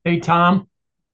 Hey, Tom.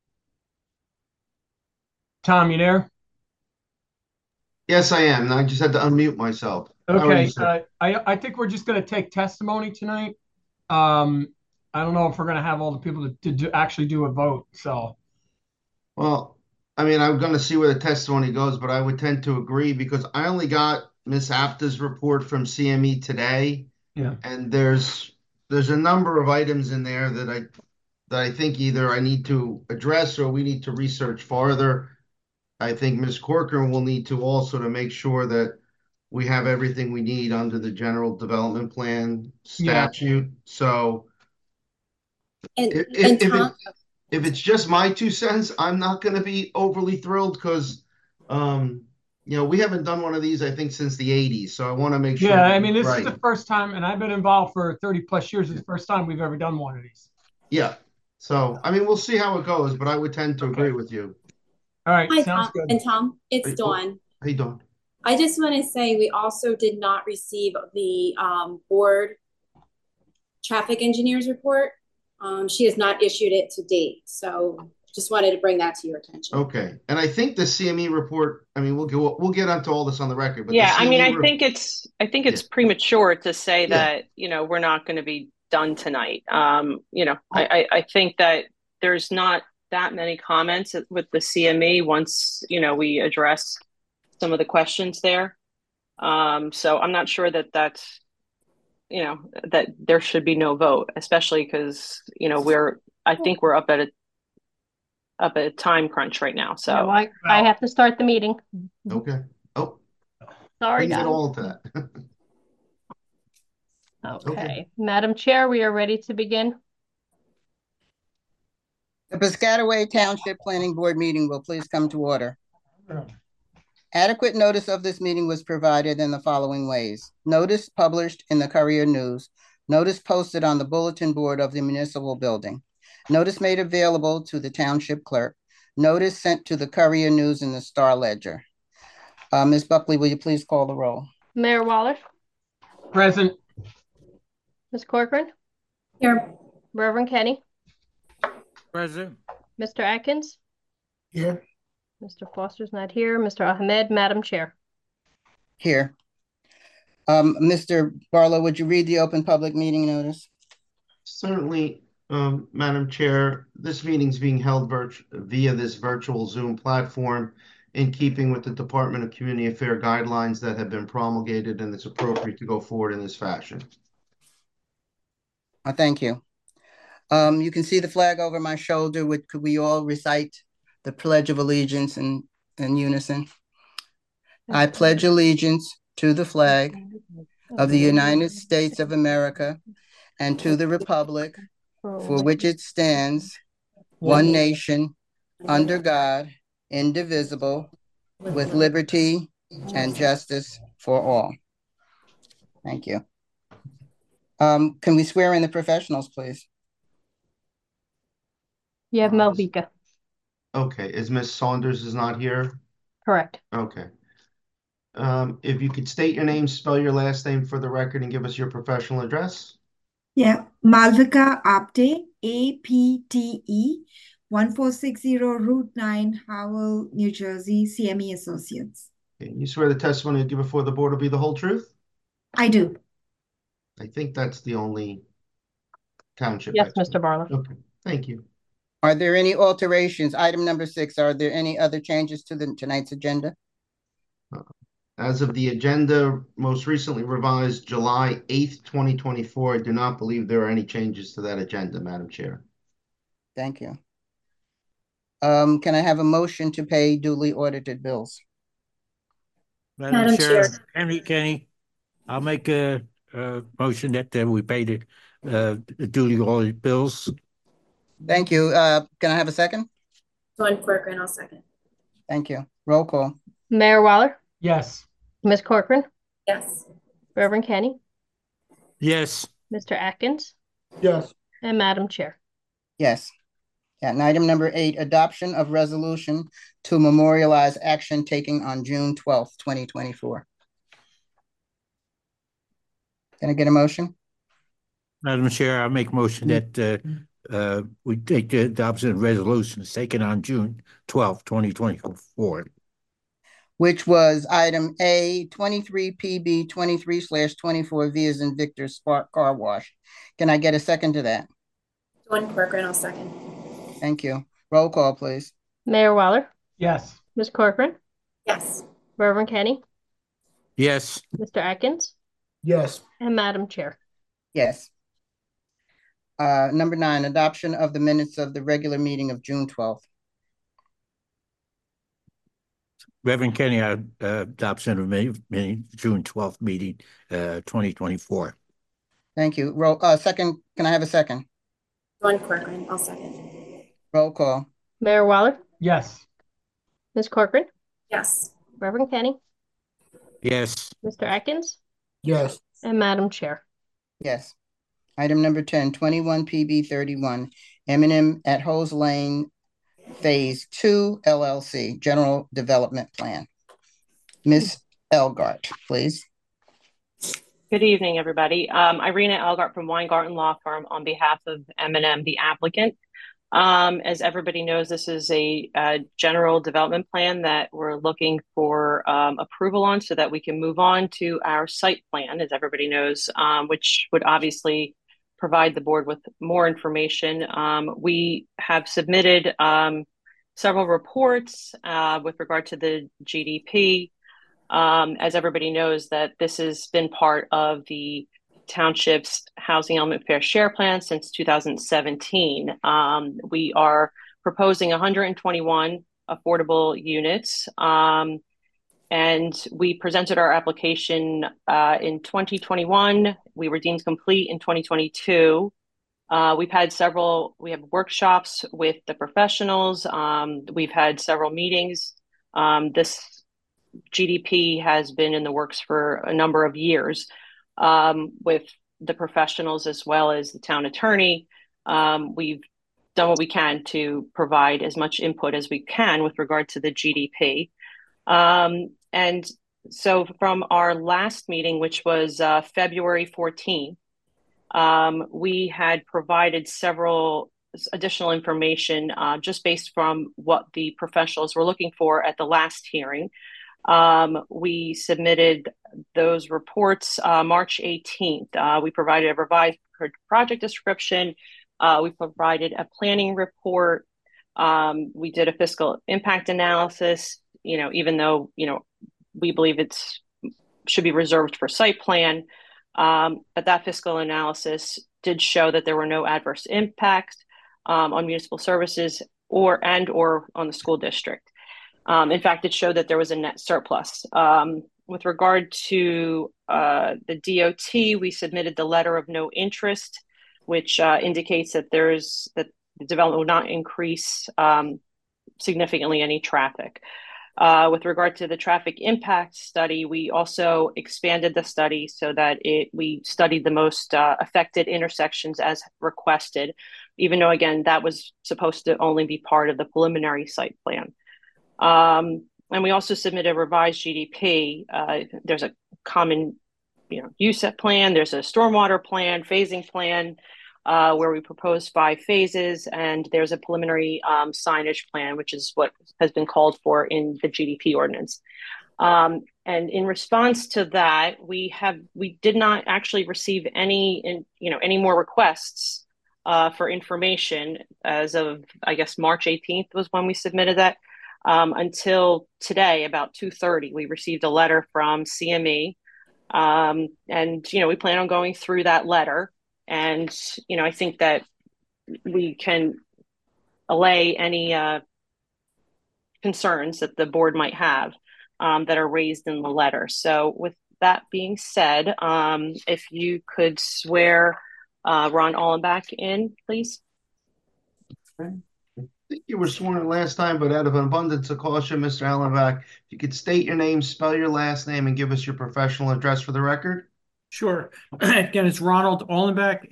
Tom, you there? Yes, I am. I just had to unmute myself. How are you, Okay. sir? I think we're just going to take testimony tonight. Um, I don't know if we're going to have all the people to actually do a vote. So, Well, I mean, I'm going to see where the testimony goes, but I would tend to agree because I only got Miss Apta's report from CME today, yeah. and there's a number of items in there that I think either I need to address or we need to research farther. I think Ms. Corcoran will need to also to make sure that we have everything we need under the general development plan Yeah. statute. So And if, and if Tom, it if it's just my 2 cents, I'm not going to be overly thrilled because, um, we haven't done one of these, I think, since the 80s. So I want to make sure Yeah. we I get mean, it this is right. the first time, and I've been involved for 30 plus years. It's the first time we've ever done one of these. Yeah. So, I mean, we'll see how it goes, but I would tend to agree Okay. with you. All right. hi Sounds Tom, good. and Tom, it's Hey, oh, Dawn. hey, Don. I just want to say we also did not receive the board traffic engineer's report. She has not issued it to date, so just wanted to bring that to your attention. Okay. And I think the CME report, I mean, we'll get onto all this on the record, but the Yeah, I mean, CME I think yeah, it's premature to say yeah. that, we're not going to be done tonight. Oh, I think that there's not that many comments with the CME once, we address some of the questions there. So I'm not sure that that there should be no vote, especially because, I think we're up at a time crunch right now. Yeah, well, So I have to start the meeting. okay. Oh, we Sorry, can get guys. all into that. Okay. Okay. Madam Chair, we are ready to begin. The Piscataway Township Planning Board meeting will please come to order. Adequate notice of this meeting was provided in the following ways. Notice published in the Courier News. Notice posted on the bulletin board of the municipal building. Notice made available to the township clerk. Notice sent to the Courier News and the Star Ledger. Ms. Buckley, will you please call the roll? Mayor Waller, Present. Ms. Corcoran, Here. Reverend Kenny, Present. Mr. Atkins, Here. Mr. Foster's not here, Mr. Ahmed, Madam Chair. Here. Mr. Barlow, would you read the open public meeting notice? Certainly, Madam Chair, this meeting is being held via this virtual Zoom platform in keeping with the Department of Community Affairs guidelines that have been promulgated, and it's appropriate to go forward in this fashion. Thank you. You can see the flag over my shoulder. Could we all recite the Pledge of Allegiance in unison? I pledge allegiance to the flag of the United States of America and to the republic for which it stands, one nation, under God, indivisible, with liberty and justice for all. Thank you. Can we swear in the professionals, please? You have Melvika. Okay, is Miss Saunders is not here? Correct. Okay. If you could state your name, spell your last name for the record, and give us your professional address. Yeah, Malvika Apte, APTE, 1460 Route 9, Howell, New Jersey, CME Associates. Okay, you swear the testimony you give before the board will be the whole truth? I do. I think that's the only township Yes, expert. Mr. Barlow. Okay, thank you. Are there any alterations? Item number 6, are there any other changes to tonight's agenda? As of the agenda, most recently revised July 8th, 2024, I do not believe there are any changes to that agenda, Madam Chair. Thank you. Can I have a motion to pay duly audited bills? Madam Chair. Kenny, I'll make a motion that we pay the duly audited bills. Thank you. Can I have a second? Dawn Corcoran, I'll second. Thank you. Roll call. Mayor Waller, Yes. Ms. Corcoran, Yes. Reverend Kenny, Yes. Mr. Atkins, Yes. and Madam Chair. Yes. Yeah, and item number 8, adoption of resolution to memorialize action taken on June 12th, 2024. Can I get a motion? Madam Chair, I make a motion that we take the adoption of resolutions taken on June 12th, 2024. Which was item A 23PB 23/24 V as in Victor Spark Car Wash. Can I get a second to that? Dawn Corcoran, I'll second. Thank you. Roll call, please. Mayor Waller, Yes. Ms. Corcoran, Yes. Reverend Kenny, Yes. Mr. Atkins, Yes. and Madam Chair. Yes. Number 9, adoption of the minutes of the regular meeting of June 12th. Reverend Kenny, adoption of June 12th meeting, 2024. Thank you. Second, can I have a second? Dawn Corcoran, I'll second. Roll call. Mayor Waller, Yes. Ms. Corcoran, Yes. Reverend Kenny, Yes. Mr. Atkins, Yes. and Madam Chair. Yes. Item number 10, 21PB 31, M&M at Hose Lane Phase 2 LLC, General Development Plan. Ms. Elgart, please. Good evening, everybody. Irina Elgart from Weingarten Law Firm on behalf of M&M, the applicant. As everybody knows, this is a general development plan that we're looking for approval on so that we can move on to our site plan, as everybody knows, which would obviously provide the board with more information. We have submitted several reports with regard to the GDP. As everybody knows, that this has been part of the township's housing element fair share plan since 2017. We are proposing 121 affordable units. And we presented our application in 2021. We were deemed complete in 2022. We have workshops with the professionals. We've had several meetings. This GDP has been in the works for a number of years with the professionals as well as the town attorney. We've done what we can to provide as much input as we can with regard to the GDP. And so from our last meeting, which was February 14th, we had provided several additional information just based from what the professionals were looking for at the last hearing. We submitted those reports March 18th. We provided a revised project description. We provided a planning report. We did a fiscal impact analysis, even though, we believe it should be reserved for site plan. But that fiscal analysis did show that there were no adverse impacts on municipal services or on the school district. In fact, it showed that there was a net surplus. With regard to the DOT, we submitted the letter of no interest, which indicates that the development will not increase significantly any traffic. With regard to the traffic impact study, we also expanded the study so that we studied the most affected intersections as requested, even though, again, that was supposed to only be part of the preliminary site plan. And we also submitted a revised GDP. There's a common USEP plan, there's a stormwater plan, phasing plan, where we propose 5 phases, and there's a preliminary signage plan, which is what has been called for in the GDP ordinance. And in response to that, we did not actually receive any more requests for information as of, I guess, March 18th was when we submitted that. Until today, about 2:30, we received a letter from CME, and we plan on going through that letter. And, I think that we can allay any concerns that the board might have that are raised in the letter. So with that being said, if you could swear Ron Allenbach in, please. Okay. I think you were sworn in last time, but out of an abundance of caution, Mr. Allenbach, if you could state your name, spell your last name, and give us your professional address for the record. Sure. Again, it's Ronald Allenbach,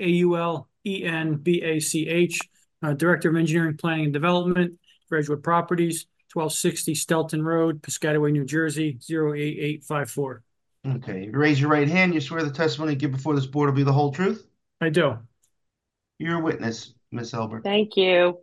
AULENBACH, Director of Engineering, Planning, and Development for Edgewood Properties, 1260 Stelton Road, Piscataway, New Jersey, 08854. Okay. You raise your right hand. You swear the testimony you give before this board will be the whole truth? I do. You're a witness. Ms. Elbert. Thank you.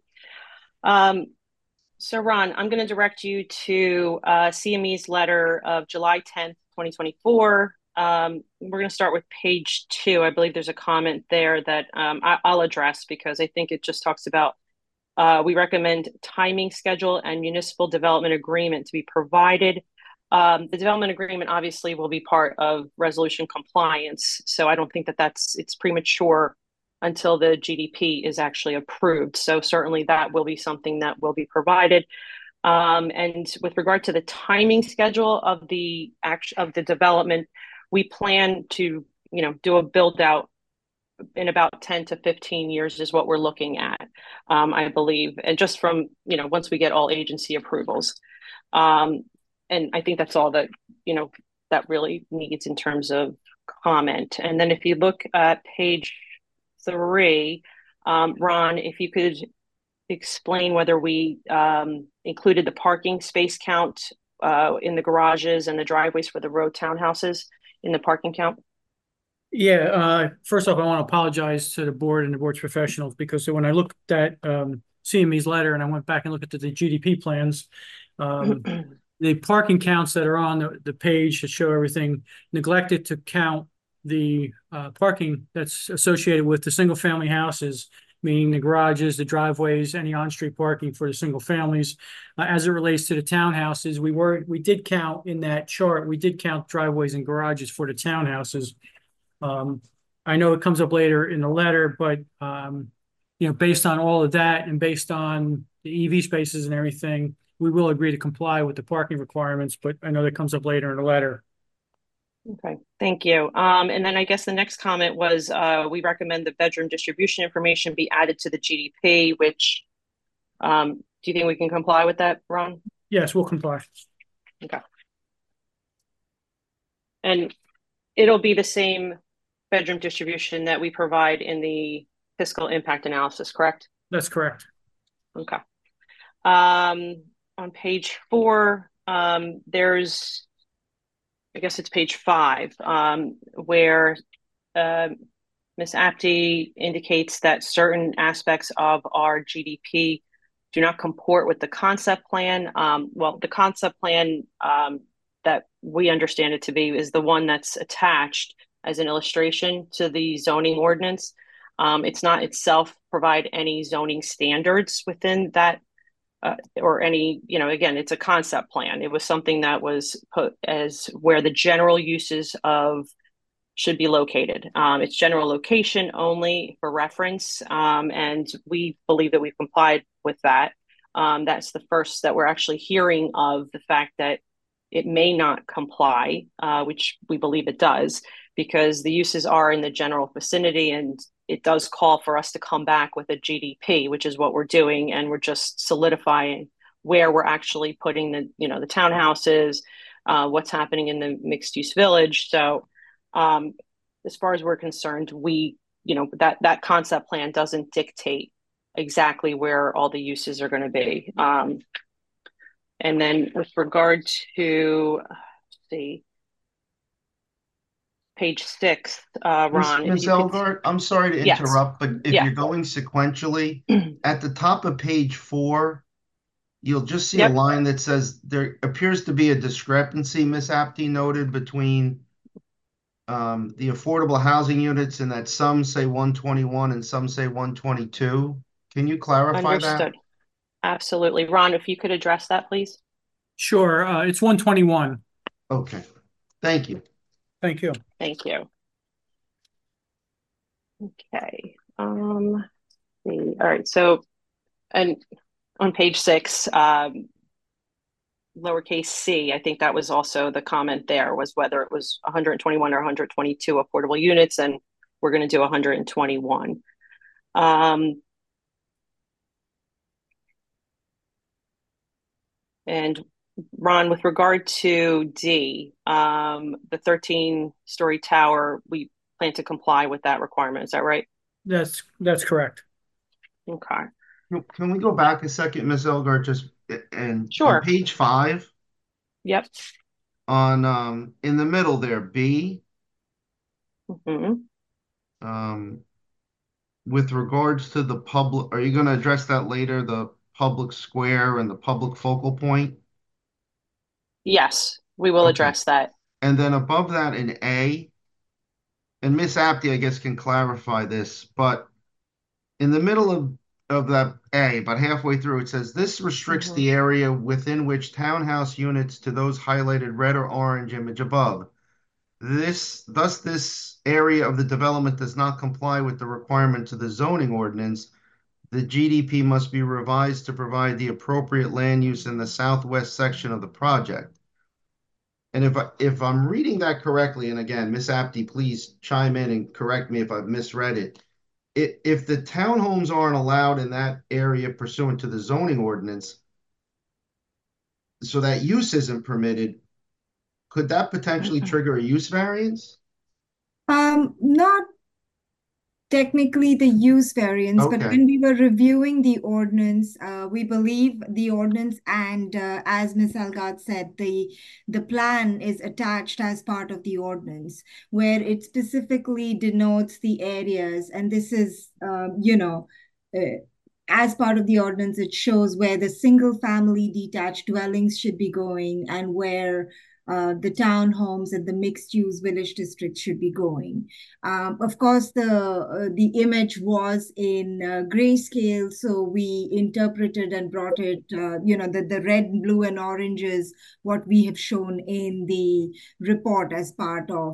So Ron, I'm going to direct you to CME's letter of July 10th, 2024. We're going to start with page 2. I believe there's a comment there that I'll address because I think it just talks about we recommend timing schedule and municipal development agreement to be provided. The development agreement obviously will be part of resolution compliance. So I don't think that it's premature until the GDP is actually approved. So certainly that will be something that will be provided. And with regard to the timing schedule of the development, we plan to, do a build out in about 10 to 15 years is what we're looking at, I believe. And just from, once we get all agency approvals. And I think that's all that, that really needs in terms of comment. And then if you look at page 3, Ron, if you could explain whether we included the parking space count in the garages and the driveways for the road townhouses in the parking count. Yeah, first off, I want to apologize to the board and the board's professionals because when I looked at CME's letter and I went back and looked at the GDP plans, the parking counts that are on the page that show everything neglected to count the parking that's associated with the single family houses, meaning the garages, the driveways, any on-street parking for the single families. As it relates to the townhouses, we did count in that chart, we did count driveways and garages for the townhouses. I know it comes up later in the letter, but based on all of that and based on the EV spaces and everything, we will agree to comply with the parking requirements, but I know that comes up later in the letter. Okay, thank you. And then I guess the next comment was we recommend the bedroom distribution information be added to the GDP, which do you think we can comply with that, Ron? Yes, we'll comply. Okay. And it'll be the same bedroom distribution that we provide in the fiscal impact analysis, correct? That's correct. Okay. On page 4, there's, I guess it's page 5, where Ms. Apte indicates that certain aspects of our GDP do not comport with the concept plan. Well, the concept plan that we understand it to be is the one that's attached as an illustration to the zoning ordinance. It's not itself provide any zoning standards within that or any, again, it's a concept plan. It was something that was put as where the general uses of should be located. It's general location only for reference. And we believe that we've complied with that. That's the first that we're actually hearing of the fact that it may not comply, which we believe it does, because the uses are in the general vicinity and it does call for us to come back with a GDP, which is what we're doing. And we're just solidifying where we're actually putting the townhouses, what's happening in the mixed use village. So as far as we're concerned, that concept plan doesn't dictate exactly where all the uses are going to be. And then with regard to, page 6, Ron. Ms. Elgart, I'm sorry to interrupt, but if you're going sequentially, at the top of page 4, you'll just see a line that says there appears to be a discrepancy, Ms. Apte noted, between the affordable housing units and that some say 121 and some say 122. Can you clarify that? Absolutely. Ron, if you could address that, please. Sure. It's 121. Okay. Thank you. Thank you. Thank you. Okay. All right. So, and on page 6, lowercase c, I think that was also the comment there was whether it was 121 or 122 affordable units, and we're going to do 121. And Ron, with regard to D, the 13-story tower, we plan to comply with that requirement. Is that right? That's correct. Okay. Can we go back a second, Ms. Elgart, and sure. On page 5? Yep. On in the middle there, B. Mm-hmm. with regards to the public, are you going to address that later, the public square and the public focal point? Yes, we will Okay. address that. And then above that in A, and Miss Apty, I guess, can clarify this, but in the middle of that A, about halfway through, it says this restricts the area within which townhouse units to those highlighted red or orange image above. Thus, this area of the development does not comply with the requirement to the zoning ordinance. The GDP must be revised to provide the appropriate land use in the southwest section of the project. And if I'm reading that correctly, and again, Miss Apty, please chime in and correct me if I've misread it. If the townhomes aren't allowed in that area pursuant to the zoning ordinance, so that use isn't permitted, could that potentially trigger a use variance? Not technically the use variance, but Okay. when we were reviewing the ordinance, we believe the ordinance and as Ms. Algard said, the plan is attached as part of the ordinance, where it specifically denotes the areas, and this is, as part of the ordinance, it shows where the single family detached dwellings should be going and where the townhomes and the mixed-use village district should be going. Of course, the image was in grayscale, so we interpreted and brought it, the red, blue, and orange is what we have shown in the report as part of,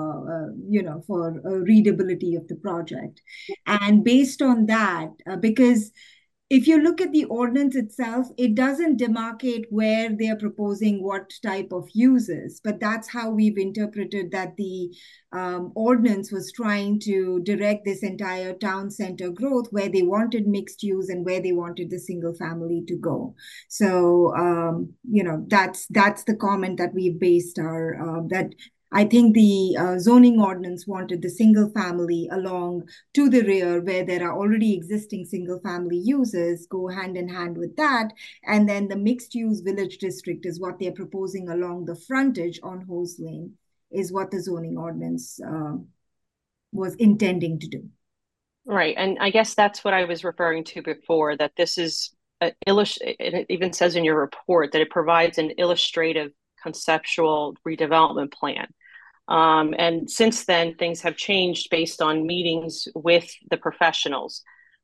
for readability of the project. And based on that, because if you look at the ordinance itself, it doesn't demarcate where they're proposing what type of uses, but that's how we've interpreted that the ordinance was trying to direct this entire town center growth where they wanted mixed use and where they wanted the single family to go. So, that's the comment that we've based our, that I think the zoning ordinance wanted the single family along to the rear where there are already existing single family uses, go hand in hand with that. And then the mixed use village district is what they're proposing along the frontage on Hose Lane, is what the zoning ordinance was intending to do. Right. And I guess that's what I was referring to before, that this is it even says in your report that it provides an illustrative conceptual redevelopment plan. And since then, things have changed based on meetings with the professionals.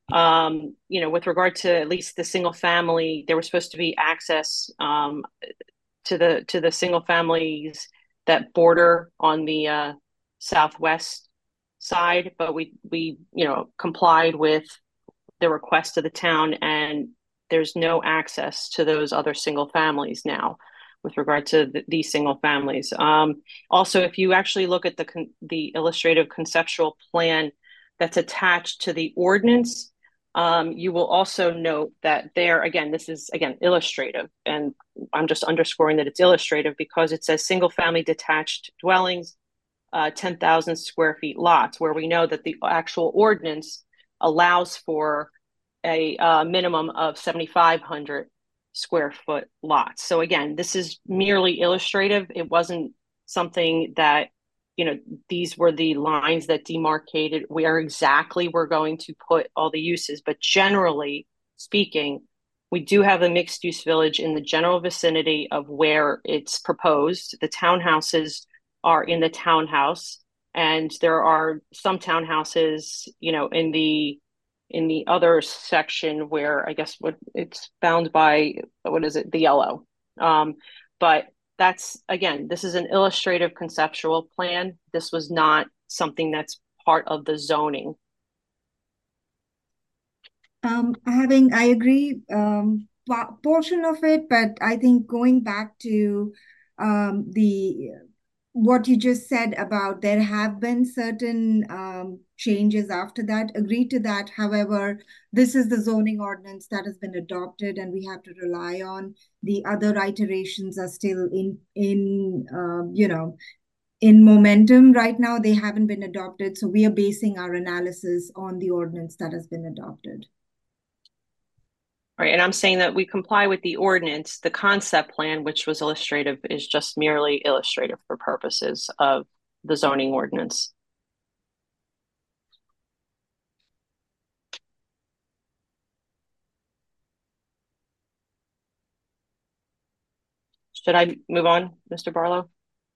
With regard to at least the single family, there was supposed to be access to the single families that border on the southwest side, but we complied with the request of the town, and there's no access to those other single families now with regard to these single families. Also, if you actually look at the illustrative conceptual plan that's attached to the ordinance, you will also note that there, again, this is, again, illustrative, and I'm just underscoring that it's illustrative because it says single family detached dwellings, 10,000 square feet lots, where we know that the actual ordinance allows for a minimum of 7,500 square foot lots. So again, this is merely illustrative. It wasn't something that, these were the lines that demarcated where exactly we're going to put all the uses. But generally speaking, we do have a mixed use village in the general vicinity of where it's proposed. The townhouses are in the townhouse, and there are some townhouses, in the other section where I guess it's bound by, what is it, the yellow. But that's, again, this is an illustrative conceptual plan. This was not something that's part of the zoning. I agree, portion of it, but I think going back to what you just said about there have been certain changes after that, agree to that. However, this is the zoning ordinance that has been adopted and we have to rely on. The other iterations are still in momentum right now. They haven't been adopted. So we are basing our analysis on the ordinance that has been adopted. Right, and I'm saying that we comply with the ordinance. The concept plan, which was illustrative, is just merely illustrative for purposes of the zoning ordinance. Should I move on, Mr. Barlow?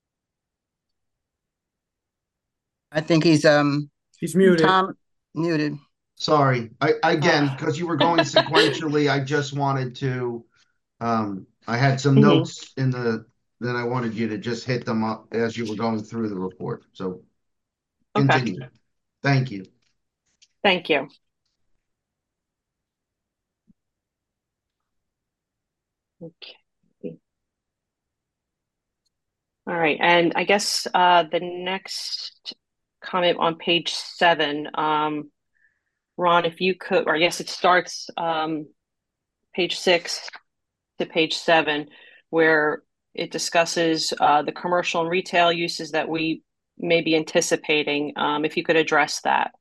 I think he's muted. Tom muted. Sorry. Again, because you were going sequentially, I just wanted to, I had some notes that I wanted you to just hit them up as you were going through the report. So continue. Okay. Thank you. Thank you. Okay. All right, and I guess the next comment on page 7, Ron, if you could, or yes, it starts page 6 to page 7, where it discusses the commercial and retail uses that we may be anticipating. If you could address that.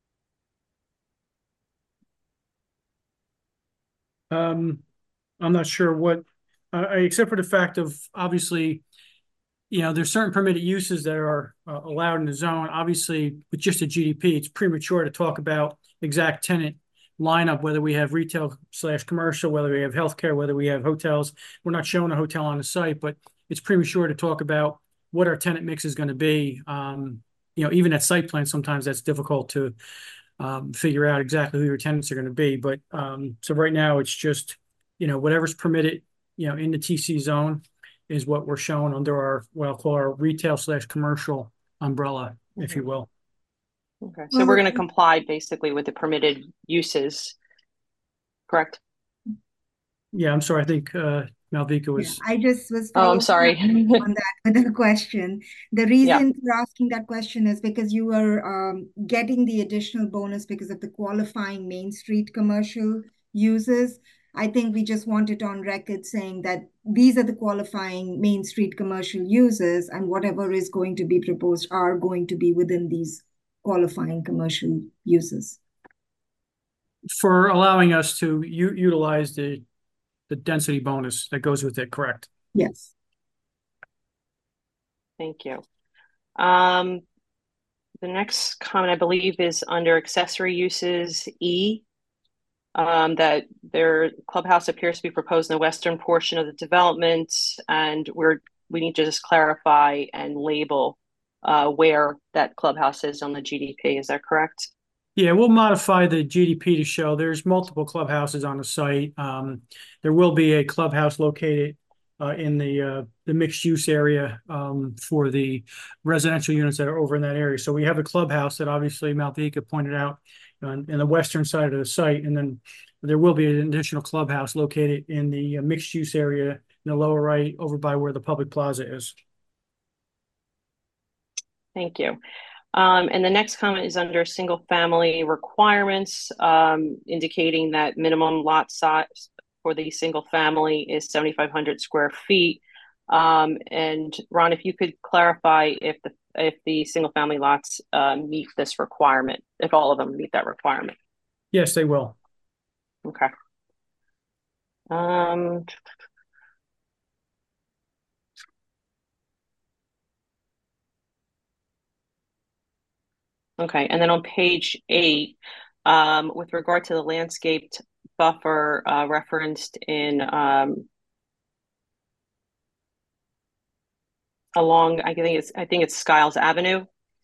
I'm not sure what, except for the fact of obviously, there's certain permitted uses that are allowed in the zone. Obviously, with just a GDP, it's premature to talk about exact tenant lineup, whether we have retail/commercial, whether we have healthcare, whether we have hotels. We're not showing a hotel on the site, but it's premature to talk about what our tenant mix is going to be. Even at site plan, sometimes that's difficult to figure out exactly who your tenants are going to be. But so right now it's just, whatever's permitted, in the TC zone is what we're showing under our, what I'll call our retail/commercial umbrella, if you will. Okay, so we're going to comply basically with the permitted uses, correct? Yeah, I'm sorry. I think Malvika was. Yeah, I just was. Oh, I'm sorry. On that with a question. The reason for asking that question is because you were getting the additional bonus because of the qualifying Main Street commercial uses. I think we just want it on record saying that these are the qualifying Main Street commercial uses, and whatever is going to be proposed are going to be within these qualifying commercial uses. For allowing us to utilize the density bonus that goes with it, correct? Yes. Thank you. The next comment, I believe, is under accessory uses E, that their clubhouse appears to be proposed in the western portion of the development, and we need to just clarify and label where that clubhouse is on the GDP. Is that correct? Yeah, we'll modify the GDP to show there's multiple clubhouses on the site. There will be a clubhouse located in the mixed use area for the residential units that are over in that area. So we have a clubhouse that obviously Malvika pointed out in the western side of the site, and then there will be an additional clubhouse located in the mixed use area in the lower right over by where the public plaza is. Thank you. And the next comment is under single family requirements, indicating that minimum lot size for the single family is 7,500 square feet. And Ron, if you could clarify if the single family lots meet this requirement, if all of them meet that requirement. Yes, they will. Okay. Okay, and then on page 8, with regard to the landscaped buffer referenced in along, I think it's Skiles Avenue.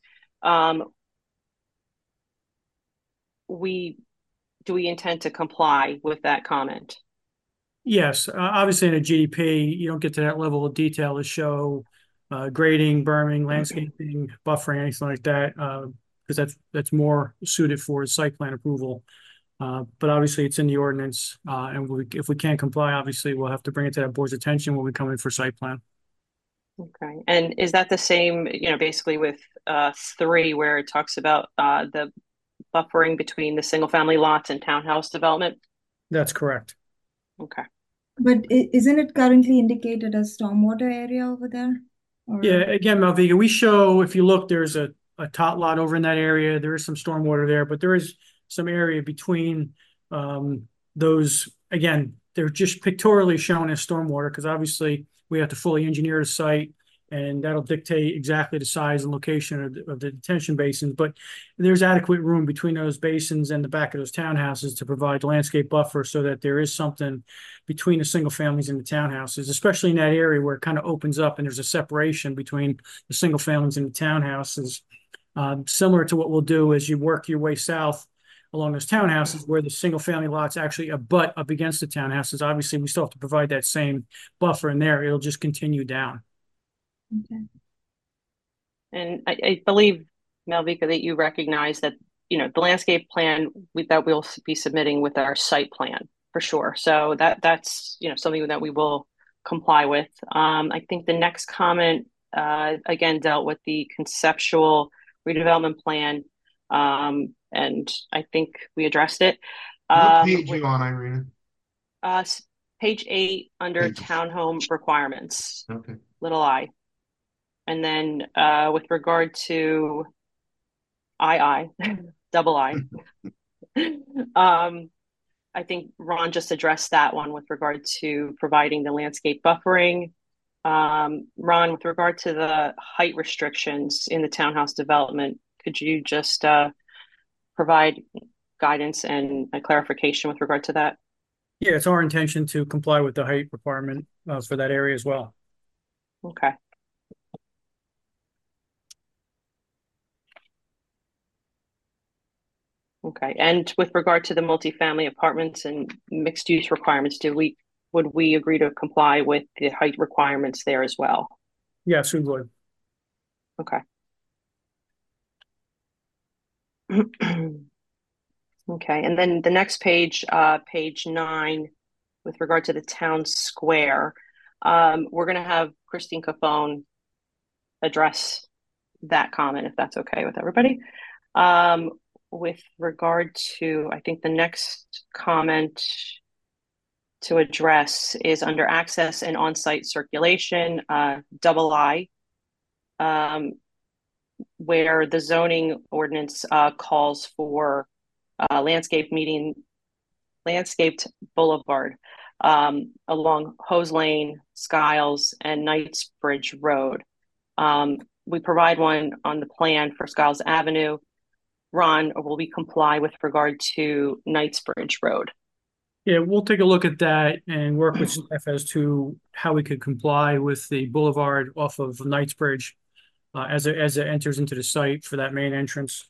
Do we intend to comply with that comment? Yes, obviously in a GDP, you don't get to that level of detail to show grading, berming, landscaping, buffering, anything like that, because that's more suited for site plan approval. But obviously it's in the ordinance, and if we can't comply, obviously we'll have to bring it to that board's attention when we come in for site plan. Okay, and is that the same, basically with 3, where it talks about the buffering between the single family lots and townhouse development? That's correct. Okay. But isn't it currently indicated as stormwater area over there? Or... Yeah, again, Malvika, we show, if you look, there's a tot lot over in that area. There is some stormwater there, but there is some area between those. Again, they're just pictorially shown as stormwater because obviously we have to fully engineer the site and that'll dictate exactly the size and location of the detention basins. But there's adequate room between those basins and the back of those townhouses to provide landscape buffer so that there is something between the single families and the townhouses, especially in that area where it kind of opens up and there's a separation between the single families and the townhouses. Similar to what we'll do as you work your way south along those townhouses where the single family lots actually abut up against the townhouses. Obviously, we still have to provide that same buffer in there. It'll just continue down. Okay. And I believe, Malvika, that you recognize that, the landscape plan that we'll be submitting with our site plan for sure. So that's, something that we will comply with. I think the next comment, again, dealt with the conceptual redevelopment plan. And I think we addressed it. What page are you on, Irina? Page 8 under townhome requirements. Okay. Little I. And then with regard to double I, I think Ron just addressed that one with regard to providing the landscape buffering. Ron, with regard to the height restrictions in the townhouse development, could you just provide guidance and a clarification with regard to that? Yeah, it's our intention to comply with the height requirement for that area as well. Okay. Okay, and with regard to the multifamily apartments and mixed use requirements, would we agree to comply with the height requirements there as well? Yes, we would. Okay. Okay, and then the next page, page 9, with regard to the town square, we're going to have Christine Cofone address that comment, if that's okay with everybody. With regard to, I think the next comment to address is under access and on-site circulation, double I, where the zoning ordinance calls for landscaped boulevard along Hose Lane, Skiles, and Knightsbridge Road. We provide one on the plan for Skiles Avenue. Ron, will we comply with regard to Knightsbridge Road? Yeah, we'll take a look at that and work with staff as to how we could comply with the boulevard off of Knightsbridge as it enters into the site for that main entrance.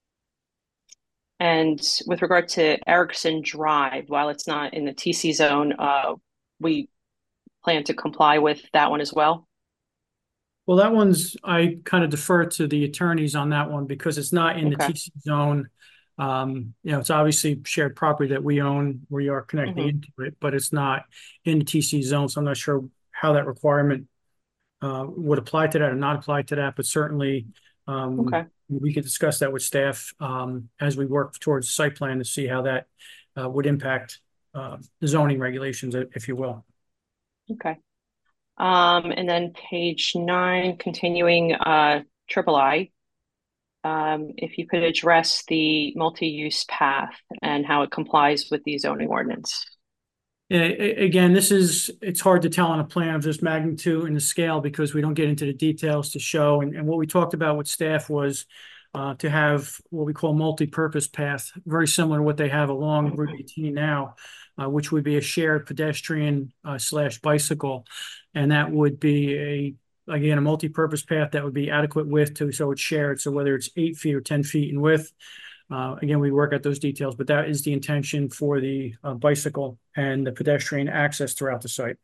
And with regard to Erickson Drive, while it's not in the TC zone, we plan to comply with that one as well? Well, that one's, I kind of defer to the attorneys on that one because it's not in the TC zone. It's obviously shared property that we own. We are connecting into it, but it's not in the TC zone. So I'm not sure how that requirement would apply to that or not apply to that, but certainly we could discuss that with staff as we work towards the site plan to see how that would impact the zoning regulations, if you will. Okay. And then page 9, continuing triple I, if you could address the multi-use path and how it complies with the zoning ordinance. Yeah, again, it's hard to tell on a plan of this magnitude and the scale because we don't get into the details to show. And what we talked about with staff was to have what we call multi-purpose path, very similar to what they have along Route 18 now, which would be a shared pedestrian / bicycle. And that would be a multi-purpose path that would be adequate width so it's shared. So whether it's 8 feet or 10 feet in width, again, we work out those details, but that is the intention for the bicycle and the pedestrian access throughout the site.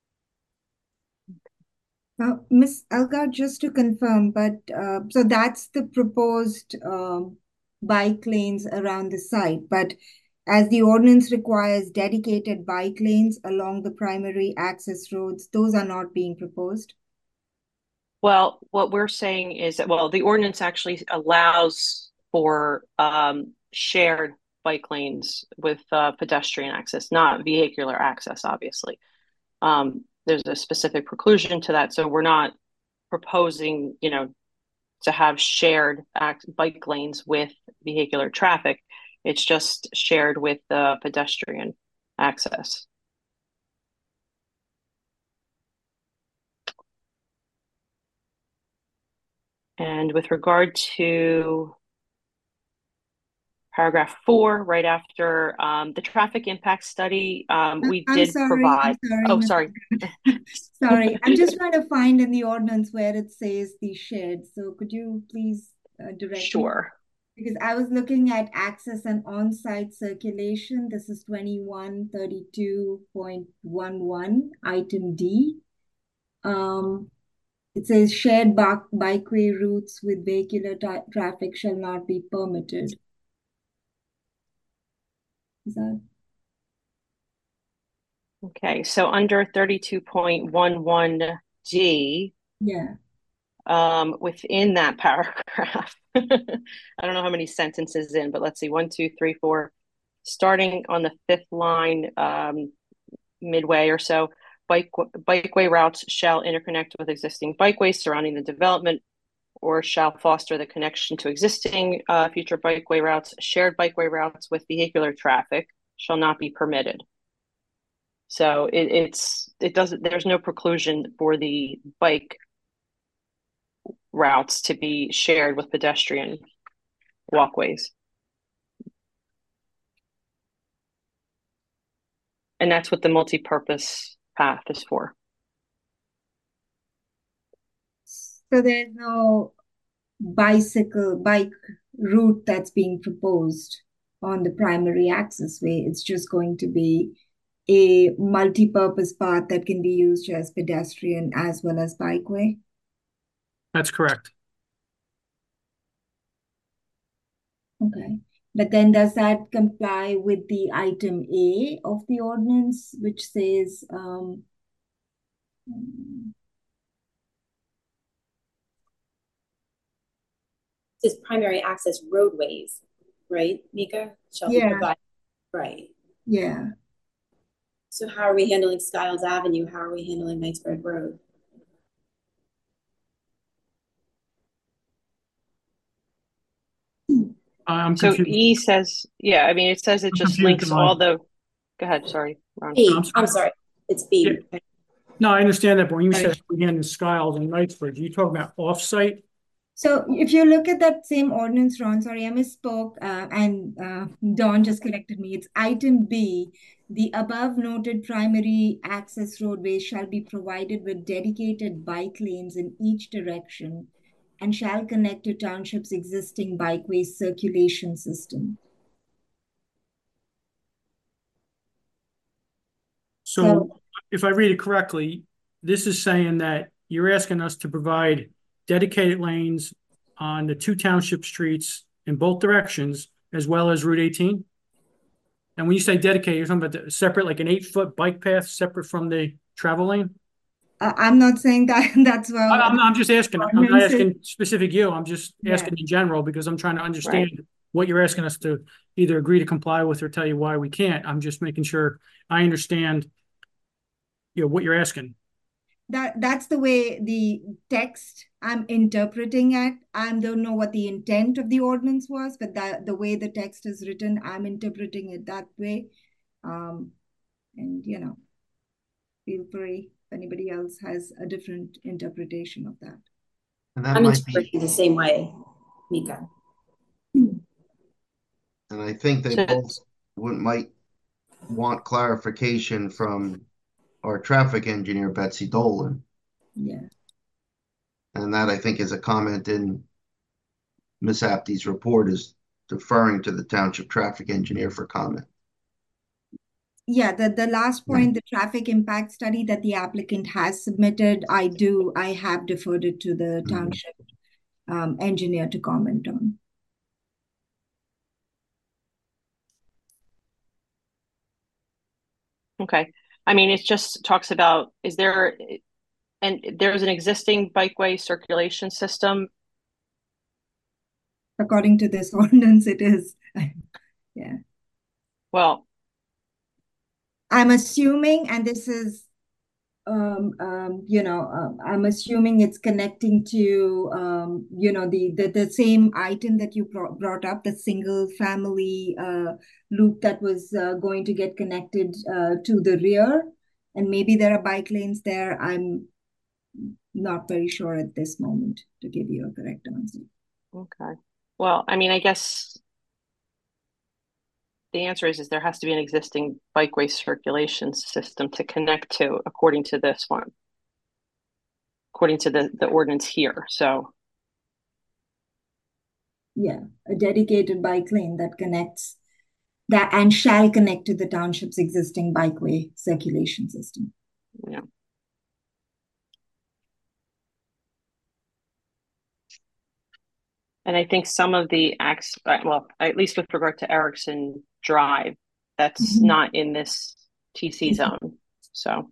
Ms. Elgar, just to confirm, but so that's the proposed bike lanes around the site, but as the ordinance requires dedicated bike lanes along the primary access roads, those are not being proposed? Well, what we're saying is that, the ordinance actually allows for shared bike lanes with pedestrian access, not vehicular access, obviously. There's a specific preclusion to that. So we're not proposing, to have shared bike lanes with vehicular traffic. It's just shared with pedestrian access. And with regard to paragraph 4, right after the traffic impact study, we I'm did sorry, provide. I'm sorry, Oh, Ms. sorry. Sorry, I'm just trying to find in the ordinance where it says the shed. So could you please direct me? Sure. Because I was looking at access and on-site circulation. This is 2132.11, item D. It says shared bikeway routes with vehicular traffic shall not be permitted. Is that? Okay, so under 32.11D, Yeah. within that paragraph, I don't know how many sentences in, but let's see, 1, 2, 3, 4, starting on the 5th line, midway or so, bikeway routes shall interconnect with existing bikeways surrounding the development or shall foster the connection to existing future bikeway routes. Shared bikeway routes with vehicular traffic shall not be permitted. So there's no preclusion for the bike routes to be shared with pedestrian walkways. And that's what the multi-purpose path is for. So there's no bike route that's being proposed on the primary access way. It's just going to be a multi-purpose path that can be used as pedestrian as well as bikeway. That's correct. Okay. But then does that comply with the item A of the ordinance, which says This primary access roadways, right, Mika? Shall be provided. Right. Yeah. So how are we handling Skiles Avenue? How are we handling Knightsbridge Road? I'm So confused. E says, yeah, I mean, it says it I'm just confused, links Imai. all the, go ahead, sorry, Ron. B, I'm sorry, it's B. Yeah. No, I understand that, but when you said again in Skiles and Knightsbridge, you talking about off-site? So if you look at that same ordinance, Ron, sorry, I misspoke, and Dawn just corrected me. It's item B. The above noted primary access roadways shall be provided with dedicated bike lanes in each direction and shall connect to township's existing bikeway circulation system. So if I read it correctly, this is saying that you're asking us to provide dedicated lanes on the 2 township streets in both directions, as well as Route 18? And when you say dedicated, you're talking about the separate, like an 8-foot bike path separate from the travel lane? I'm not saying that that's well. I'm just asking. I'm not asking specific you. I'm just asking in general because I'm trying to understand what you're asking us to either agree to comply with or tell you why we can't. I'm just making sure I understand, what you're asking. That's the way the text I'm interpreting it. I don't know what the intent of the ordinance was, but the way the text is written, I'm interpreting it that way. And feel free if anybody else has a different interpretation of that. And that I'm might interpreting be the same way, Mika. And I think they both might want clarification from our traffic engineer, Betsy Dolan. Yeah. And that, I think, is a comment in Ms. Apte's report, is deferring to the township traffic engineer for comment. Yeah, the last point, the traffic impact study that the applicant has submitted, I have deferred it to the township engineer to comment on. Okay. I mean, it just talks about, there's an existing bikeway circulation system? According to this ordinance, it is. Yeah. Well, I'm assuming, and this is, I'm assuming it's connecting to, the same item that you brought up, the single family loop that was going to get connected to the rear, and maybe there are bike lanes there. I'm Not very sure at this moment to give you a correct answer. Okay. Well, I mean, I guess the answer is there has to be an existing bikeway circulation system to connect to, according to this one, according to the ordinance here. So yeah, a dedicated bike lane that connects that and shall connect to the township's existing bikeway circulation system. yeah. And I think some of the acts, well, at least with regard to Erickson Drive, that's not in this TC zone. So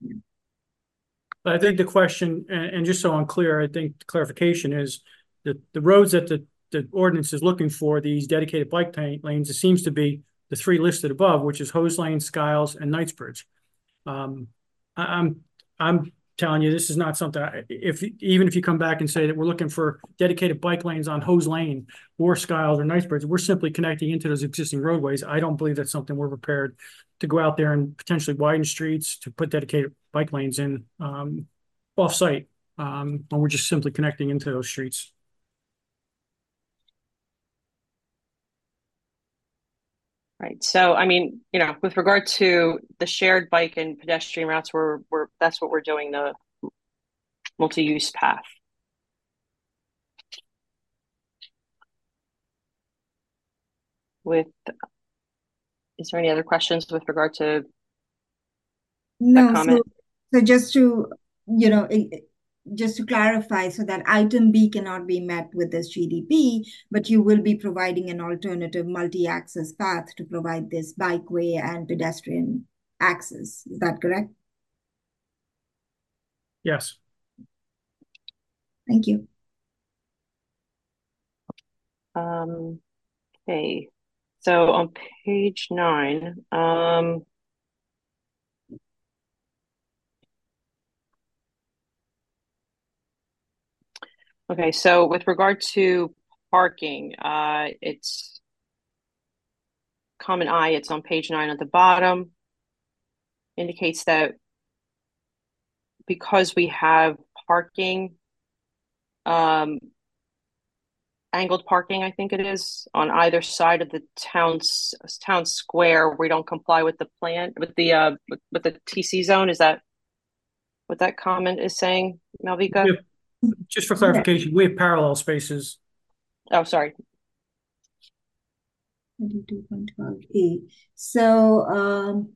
I think the question, and just so I'm clear, I think the clarification is that the roads that the ordinance is looking for, these dedicated bike lanes, it seems to be the three listed above, which is Hose Lane, Skiles, and Knightsbridge. I'm telling you, this is not something, even if you come back and say that we're looking for dedicated bike lanes on Hose Lane or Skiles or Knightsbridge, we're simply connecting into those existing roadways. I don't believe that's something we're prepared to go out there and potentially widen streets to put dedicated bike lanes in off-site when we're just simply connecting into those streets. right. So, I mean, you know, with regard to the shared bike and pedestrian routes, that's what we're doing, the multi-use path. Is there any other questions with regard to No, that comment? So just to, you know, just to clarify, so that item B cannot be met with this GDP, but you will be providing an alternative multi-access path to provide this bikeway and pedestrian access. Is that correct? Yes. Thank you. Okay. So on page 9, okay, so with regard to parking, it's comment I, it's on page 9 at the bottom, indicates that because we have parking, angled parking, I think it is, on either side of the town square, we don't comply with the plan, with the TC zone. Is that what that comment is saying, Malvika? Just for clarification, we have parallel spaces. Oh, sorry. 22.12A. So,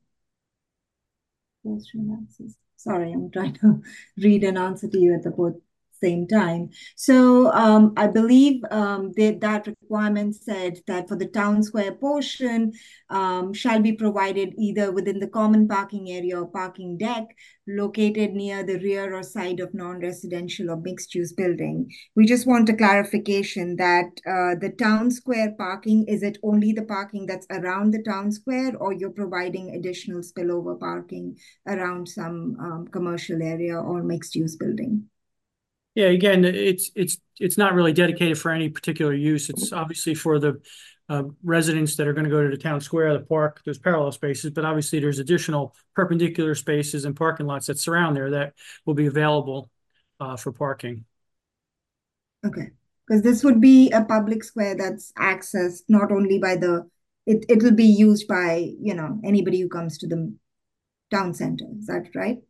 sorry, I'm trying to read an answer to you at the same time. So I believe that requirement said that for the town square portion shall be provided either within the common parking area or parking deck located near the rear or side of non-residential or mixed-use building. We just want a clarification that the town square parking, is it only the parking that's around the town square, or you're providing additional spillover parking around some commercial area or mixed-use building? Yeah, again, it's not really dedicated for any particular use. It's obviously for the residents that are going to go to the town square, the park. There's parallel spaces, but obviously there's additional perpendicular spaces and parking lots that surround there that will be available for parking. Okay, because this would be a public square that's accessed not only by it will be used by, you know, anybody who comes to the town center. Is that right?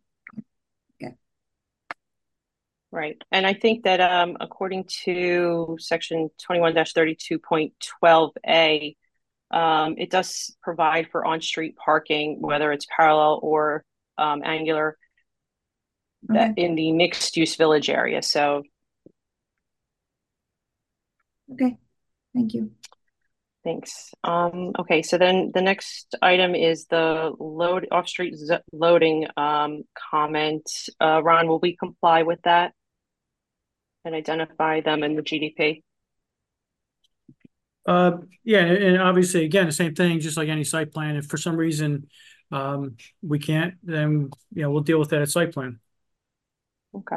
Right. And I think that according to section 21-32.12A, it does provide for on-street parking, whether it's parallel or angular, that in the mixed-use village area. So. Okay, thank you. Thanks. Okay, so then the next item is the off-street loading comment. Ron, will we comply with that and identify them in the GDP? Yeah, and obviously, again, the same thing, just like any site plan. If for some reason we can't, then we'll deal with that at site plan. Okay.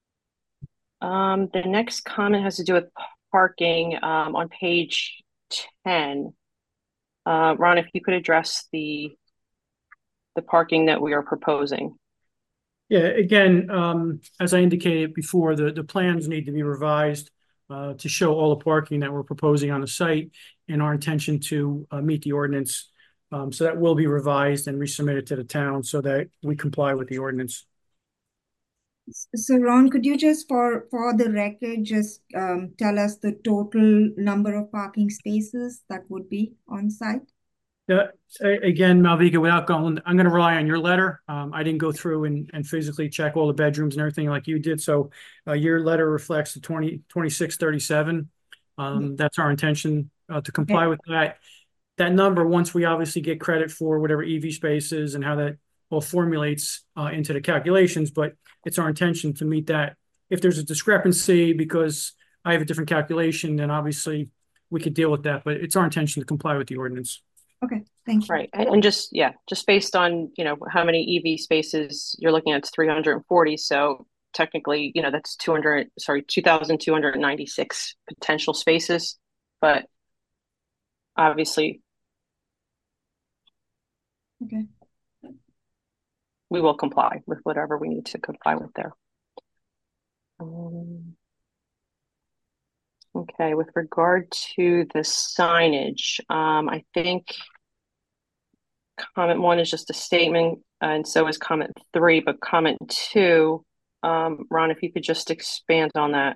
The next comment has to do with parking on page 10. Ron, if you could address the parking that we are proposing. Yeah, again, as I indicated before, the plans need to be revised to show all the parking that we're proposing on the site and our intention to meet the ordinance. So that will be revised and resubmitted to the town so that we comply with the ordinance. So Ron, could you just for the record just tell us the total number of parking spaces that would be on site? Yeah, again, Malvika, without going, I'm going to rely on your letter. I didn't go through and physically check all the bedrooms and everything like you did. So your letter reflects the 2637. That's our intention to comply with that. That number, once we obviously get credit for whatever EV space is and how that all formulates into the calculations, but it's our intention to meet that. If there's a discrepancy because I have a different calculation, then obviously we could deal with that, but it's our intention to comply with the ordinance. Okay, thank you. Right, and just based on how many EV spaces you're looking at, it's 340. So technically, that's 2,296 potential spaces, but obviously, okay, we will comply with whatever we need to comply with there. Okay, with regard to the signage, I think comment 1 is just a statement, and so is comment 3, but comment 2, Ron, if you could just expand on that.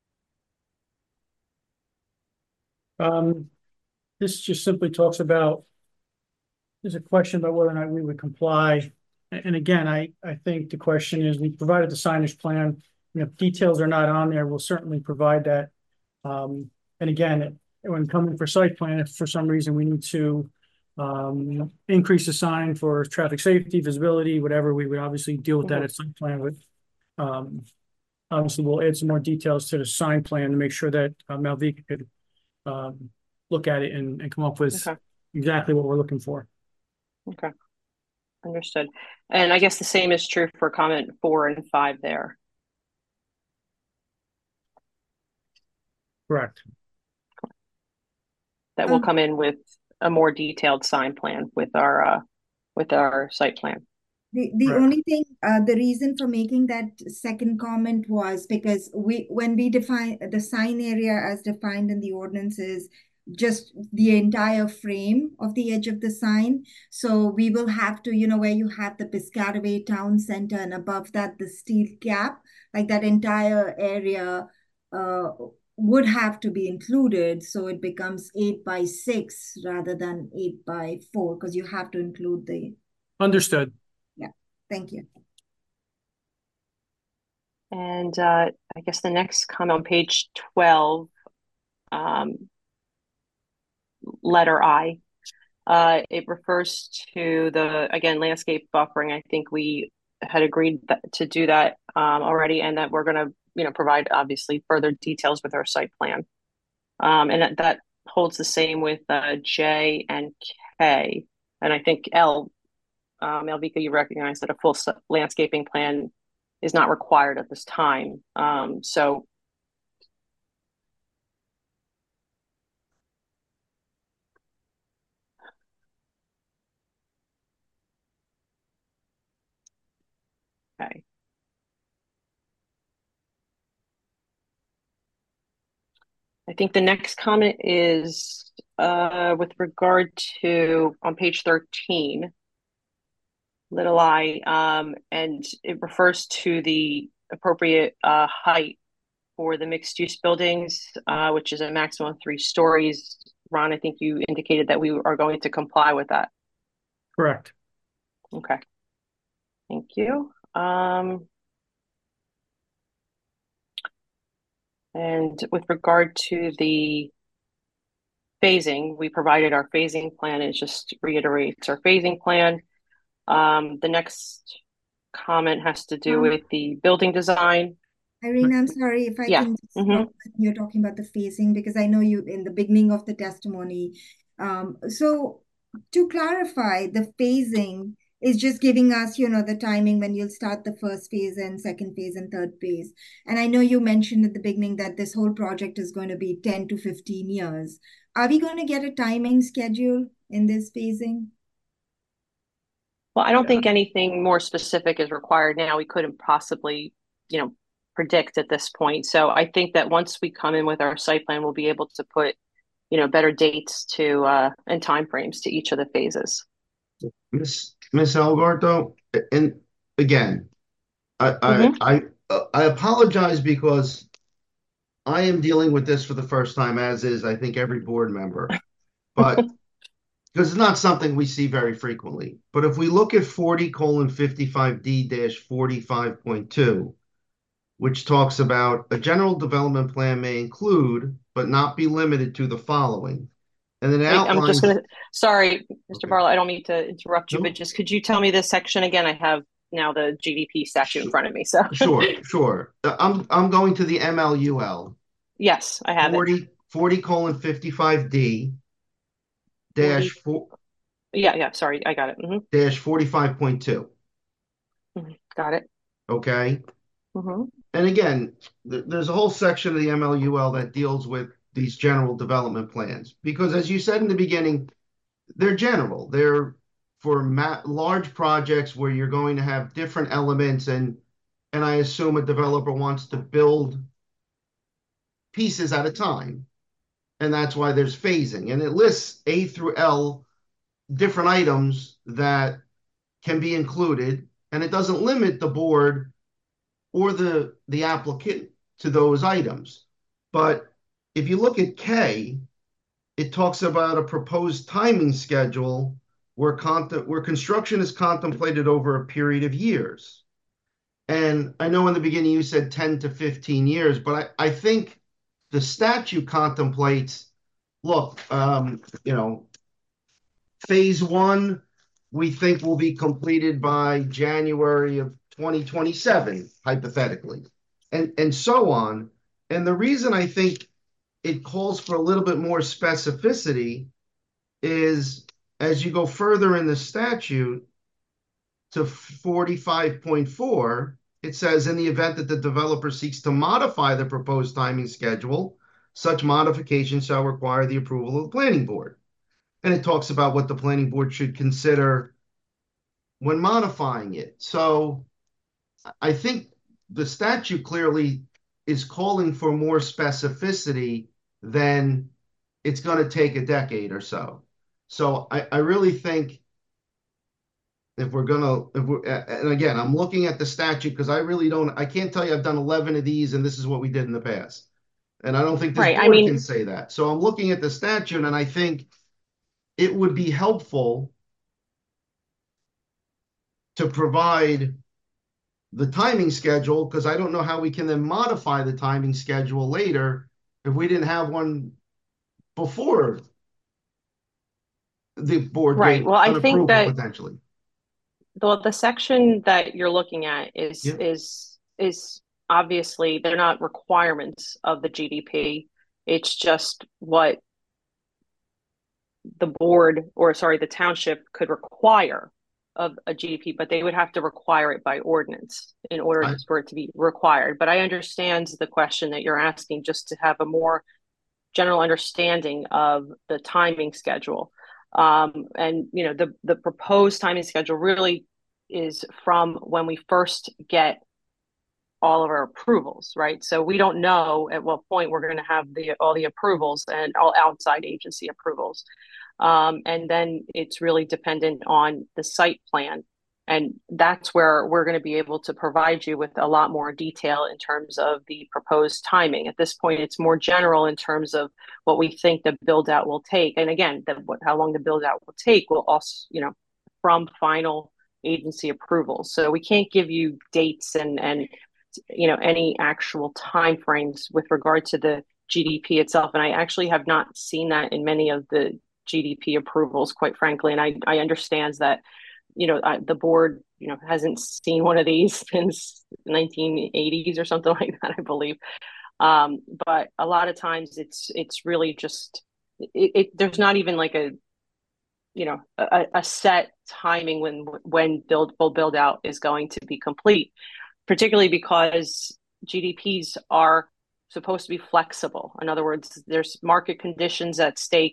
This just simply talks about, there's a question about whether or not we would comply. And again, I think the question is, we provided the signage plan. If details are not on there, we'll certainly provide that. And again, when coming for site plan, if for some reason we need to increase the sign for traffic safety, visibility, whatever, we would obviously deal with that at site plan. But obviously, we'll add some more details to the sign plan to make sure that Malvika could look at it and come up with exactly what we're looking for. Okay, understood. And I guess the same is true for comment 4 and 5 there. Correct. That will come in with a more detailed sign plan with our site plan. The only thing, the reason for making that second comment was because when we define the sign area as defined in the ordinances, just the entire frame of the edge of the sign. So we will have to, where you have the Piscataway Town Center and above that, the steel cap, like that entire area would have to be included. So it becomes 8x6 rather than 8x4 because you have to include the. Understood. Yeah, thank you. And I guess the next comment on page 12, letter I, it refers to again, landscape buffering. I think we had agreed to do that already, and that we're going to, provide obviously further details with our site plan. And that holds the same with J and K. And I think L, Malvika, you recognize that a full landscaping plan is not required at this time. So okay. I think the next comment is with regard to on page 13, little I, and it refers to the appropriate height for the mixed use buildings, which is a maximum of 3 stories. Ron, I think you indicated that we are going to comply with that. Correct. Okay. Thank you. And with regard to the phasing, we provided our phasing plan. It just reiterates our phasing plan. The next comment has to do with the building design. Irene, I'm sorry if I can stop when you're talking about the phasing, because I know you in the beginning of the testimony. So to clarify, the phasing is just giving us, the timing when you'll start the first phase and second phase and third phase. And I know you mentioned at the beginning that this whole project is going to be 10 to 15 years. Are we going to get a timing schedule in this phasing? Well, I don't think anything more specific is required now. We couldn't possibly, predict at this point. So I think that once we come in with our site plan, we'll be able to put, better dates to and timeframes to each of the phases. Miss Elgart, though, and again, I apologize because I am dealing with this for the first time, as is I think every board member, but because it's not something we see very frequently. But if we look at 40:55D-45.2, which talks about a general development plan may include, but not be limited to, the following. And then I'm just going to, sorry, Mr. Okay. Barlow, I don't mean to interrupt you, No. but just could you tell me this section again? I have now the GDP statute in front of me. So Sure. I'm going to the MLUL. Yes, I have 40:55D dash 4. Yeah. Sorry, I got it. Dash 45.2. Got it. Okay. And again, there's a whole section of the MLUL that deals with these general development plans, because as you said in the beginning, they're general. They're for large projects where you're going to have different elements, and I assume a developer wants to build pieces at a time, and that's why there's phasing, and it lists A through L different items that can be included, and it doesn't limit the board or the applicant to those items. But if you look at K, it talks about a proposed timing schedule where construction is contemplated over a period of years. And I know in the beginning you said 10 to 15 years, but I think the statute contemplates, look, phase 1, we think will be completed by January of 2027, hypothetically, and so on. And the reason I think it calls for a little bit more specificity is as you go further in the statute to 45.4, it says in the event that the developer seeks to modify the proposed timing schedule, such modification shall require the approval of the planning board. And it talks about what the planning board should consider when modifying it. So I think the statute clearly is calling for more specificity than it's going to take a decade or so. So I really think and again, I'm looking at the statute because I can't tell you I've done 11 of these and this is what we did in the past. And I don't think this board can say that. So I'm looking at the statute and I think it would be helpful to provide the timing schedule, because I don't know how we can then modify the timing schedule later if we didn't have one before the board. Right. Well, I think that potentially the section that you're looking at is obviously they're not requirements of the GDP. It's just what the township could require of a GDP, but they would have to require it by ordinance in order for it to be required. But I understand the question that you're asking, just to have a more general understanding of the timing schedule. And the proposed timing schedule really is from when we first get all of our approvals, right? So we don't know at what point we're going to have all the approvals and all outside agency approvals. And then it's really dependent on the site plan. And that's where we're going to be able to provide you with a lot more detail in terms of the proposed timing. At this point, it's more general in terms of what we think the build out will take. And again, how long the build out will take will also, from final agency approval. So we can't give you dates and any actual timeframes with regard to the GDP itself. And I actually have not seen that in many of the GDP approvals, quite frankly. And I understand that, the board, hasn't seen one of these since 1980s or something like that, I believe. But a lot of times it's really just, there's not even like a set timing when full build out is going to be complete, particularly because GDPs are supposed to be flexible. In other words, there's market conditions at stake.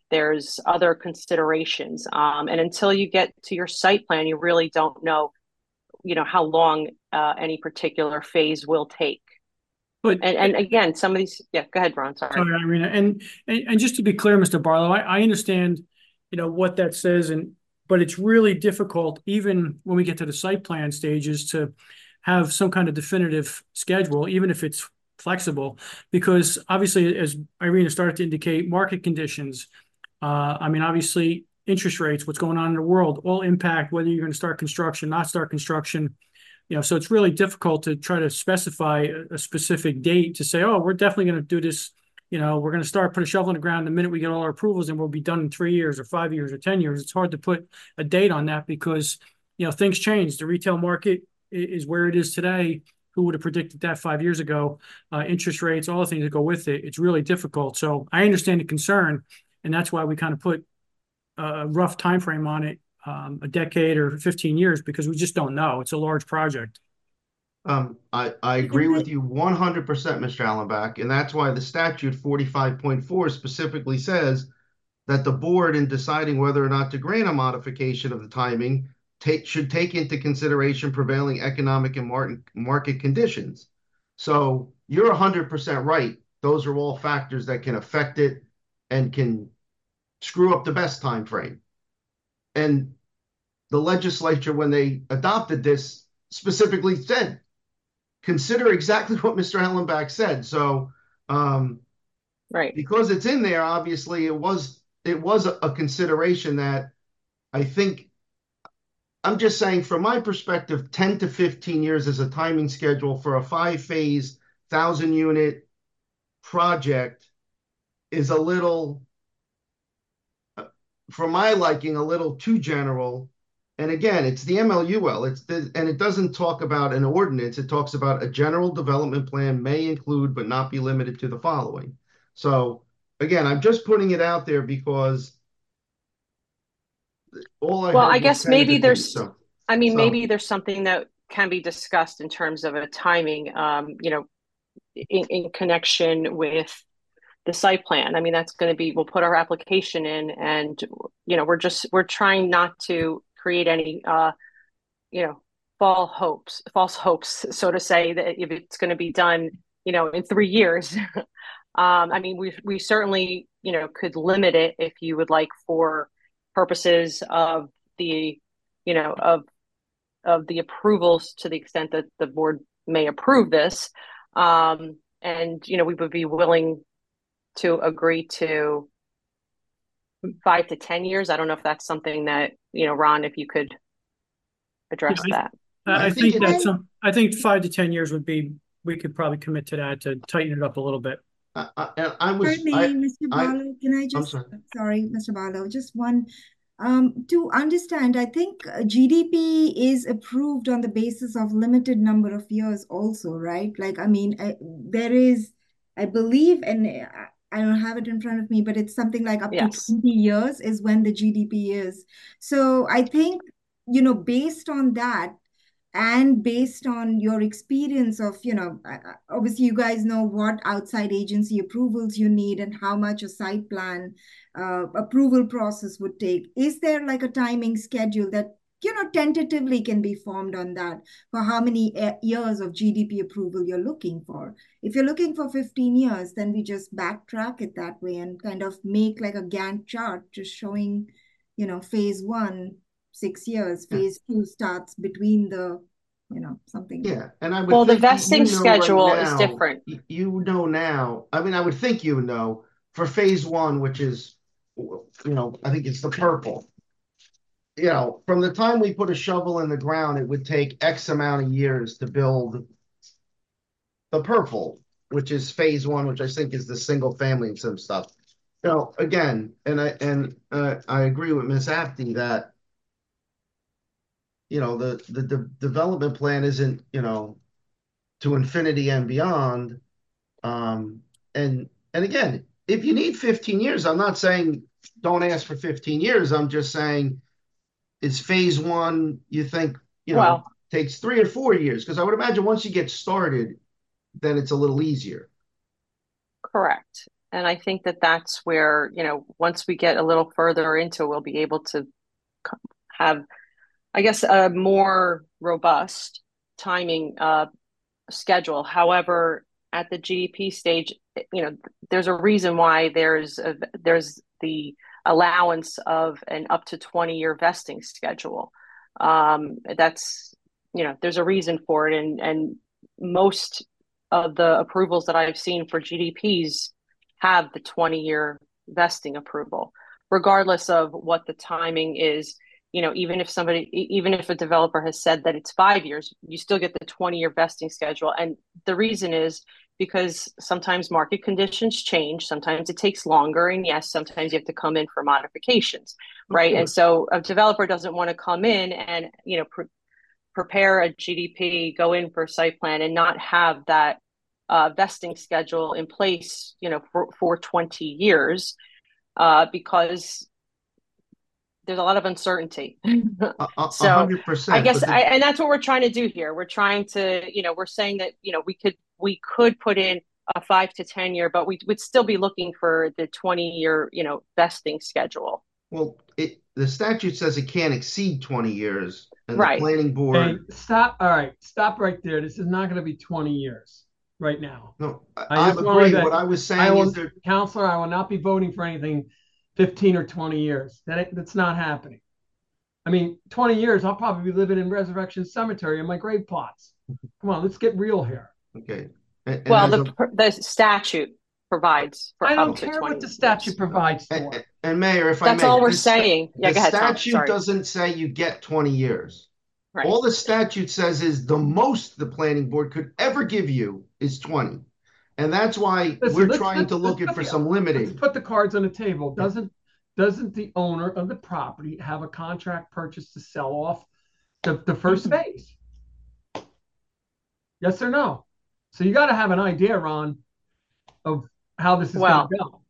there's other considerations. And until you get to your site plan, you really don't know, how long any particular phase will take. But And again, some of these, yeah, go ahead, Ron. Sorry. Sorry, Irina. And just to be clear, Mr. Barlow, I understand, what that says, but it's really difficult, even when we get to the site plan stages, to have some kind of definitive schedule, even if it's flexible, because obviously, as Irina started to indicate, market conditions, obviously interest rates, what's going on in the world, all impact whether you're going to start construction, not start construction. So it's really difficult to try to specify a specific date to say, oh, we're definitely going to do this. We're going to put a shovel in the ground the minute we get all our approvals, and we'll be done in 3 years or 5 years or 10 years. It's hard to put a date on that because, things change. The retail market is where it is today. Who would have predicted that 5 years ago? Interest rates, all the things that go with it. It's really difficult. So I understand the concern, and that's why we kind of put a rough time frame on it, a decade or 15 years, because we just don't know. It's a large project. I agree with you 100%, Mr. Allenbach, and that's why the statute 45.4 specifically says that the board, in deciding whether or not to grant a modification of the timing, should take into consideration prevailing economic and market conditions. So you're 100% right. Those are all factors that can affect it and can screw up the best time frame. And the legislature, when they adopted this, specifically said, consider exactly what Mr. Allenbach said. So, right, because it's in there, obviously it was a consideration that I think, I'm just saying from my perspective, 10 to 15 years is a timing schedule for a 5-phase, 1,000-unit project is a little, for my liking, a little too general. And again, it's the MLUL. And it doesn't talk about an ordinance. It talks about a general development plan may include but not be limited to the following. So again, I'm just putting it out there because all I well, heard I guess was maybe tentative, there's, maybe there's something that can be discussed in terms of a timing, in connection with the site plan. That's going to be, we'll put our application in, and we're trying not to create any false hopes, so to say, that if it's going to be done in 3 years. We certainly could limit it, if you would like, for purposes of the of the approvals, to the extent that the board may approve this, and we would be willing to agree to 5 to 10 years. I don't know if that's something that, Ron, if you could address that. I think 5 to 10 years we could probably commit to that, to tighten it up a little bit. Mr. Barlow, can I just, sorry, Mr. Barlow, just one, to understand, I think GDP is approved on the basis of limited number of years also, right? There is, I believe, and I don't have it in front of me, but it's something like up to 20 years is when the GDP is. So I think, based on that, and based on your experience of, obviously you guys know what outside agency approvals you need and how much a site plan approval process would take. Is there like a timing schedule that, tentatively can be formed on that for how many years of GDP approval you're looking for? If you're looking for 15 years, then we just backtrack it that way and kind of make like a Gantt chart just showing, phase 1, 6 years, phase 2 starts between the, something. Yeah. And I would the vesting schedule is different. Now, I would think for phase 1, which is, I think it's the purple. From the time we put a shovel in the ground, it would take X amount of years to build the purple, which is phase 1, which I think is the single family and some stuff. Again, and I agree with Ms. Apty that the development plan isn't to infinity and beyond. And again, if you need 15 years, I'm not saying don't ask for 15 years. I'm just saying, is phase 1, you think, takes 3 or 4 years? Because I would imagine once you get started, then it's a little easier. Correct. And I think that that's where, once we get a little further into, we'll be able to have, I guess, a more robust timing schedule. However, at the GDP stage, there's a reason why there's the allowance of an up to 20-year vesting schedule. That's, there's a reason for it. And most of the approvals that I've seen for GDPs have the 20-year vesting approval, regardless of what the timing is. Even if a developer has said that it's 5 years, you still get the 20-year vesting schedule. And the reason is because sometimes market conditions change. Sometimes it takes longer. And yes, sometimes you have to come in for modifications, right? And so a developer doesn't want to come in and, prepare a GDP, go in for site plan and not have that vesting schedule in place, for 20 years, because there's a lot of uncertainty. So 100%. I guess, and that's what we're trying to do here. We're trying to, we're saying that, we could put in a 5 to 10 year, but we would still be looking for the 20-year, vesting schedule. Well, the statute says it can't exceed 20 years. And right. The planning board. Hey, stop. All right. Stop right there. This is not going to be 20 years right now. No, I agree. What I was saying is that, Counselor, I will not be voting for anything 15 or 20 years. That's not happening. I mean, 20 years, I'll probably be living in Resurrection Cemetery in my grave plots. Come on, let's get real here. Okay. Well, the statute provides for I don't up to care 20 what the statute years. provides for. And Mayor, if that's I may, all we're saying. Yeah, go ahead, Tom. The statute Sorry. doesn't say you get 20 years. Right. All the statute says is the most the planning board could ever give you is 20. And that's why we're trying to look for some limiting. Let's put the cards on the table. Doesn't the owner of the property have a contract purchase to sell off the first phase? Yes or no? So you got to have an idea, Ron, of how this is going to go.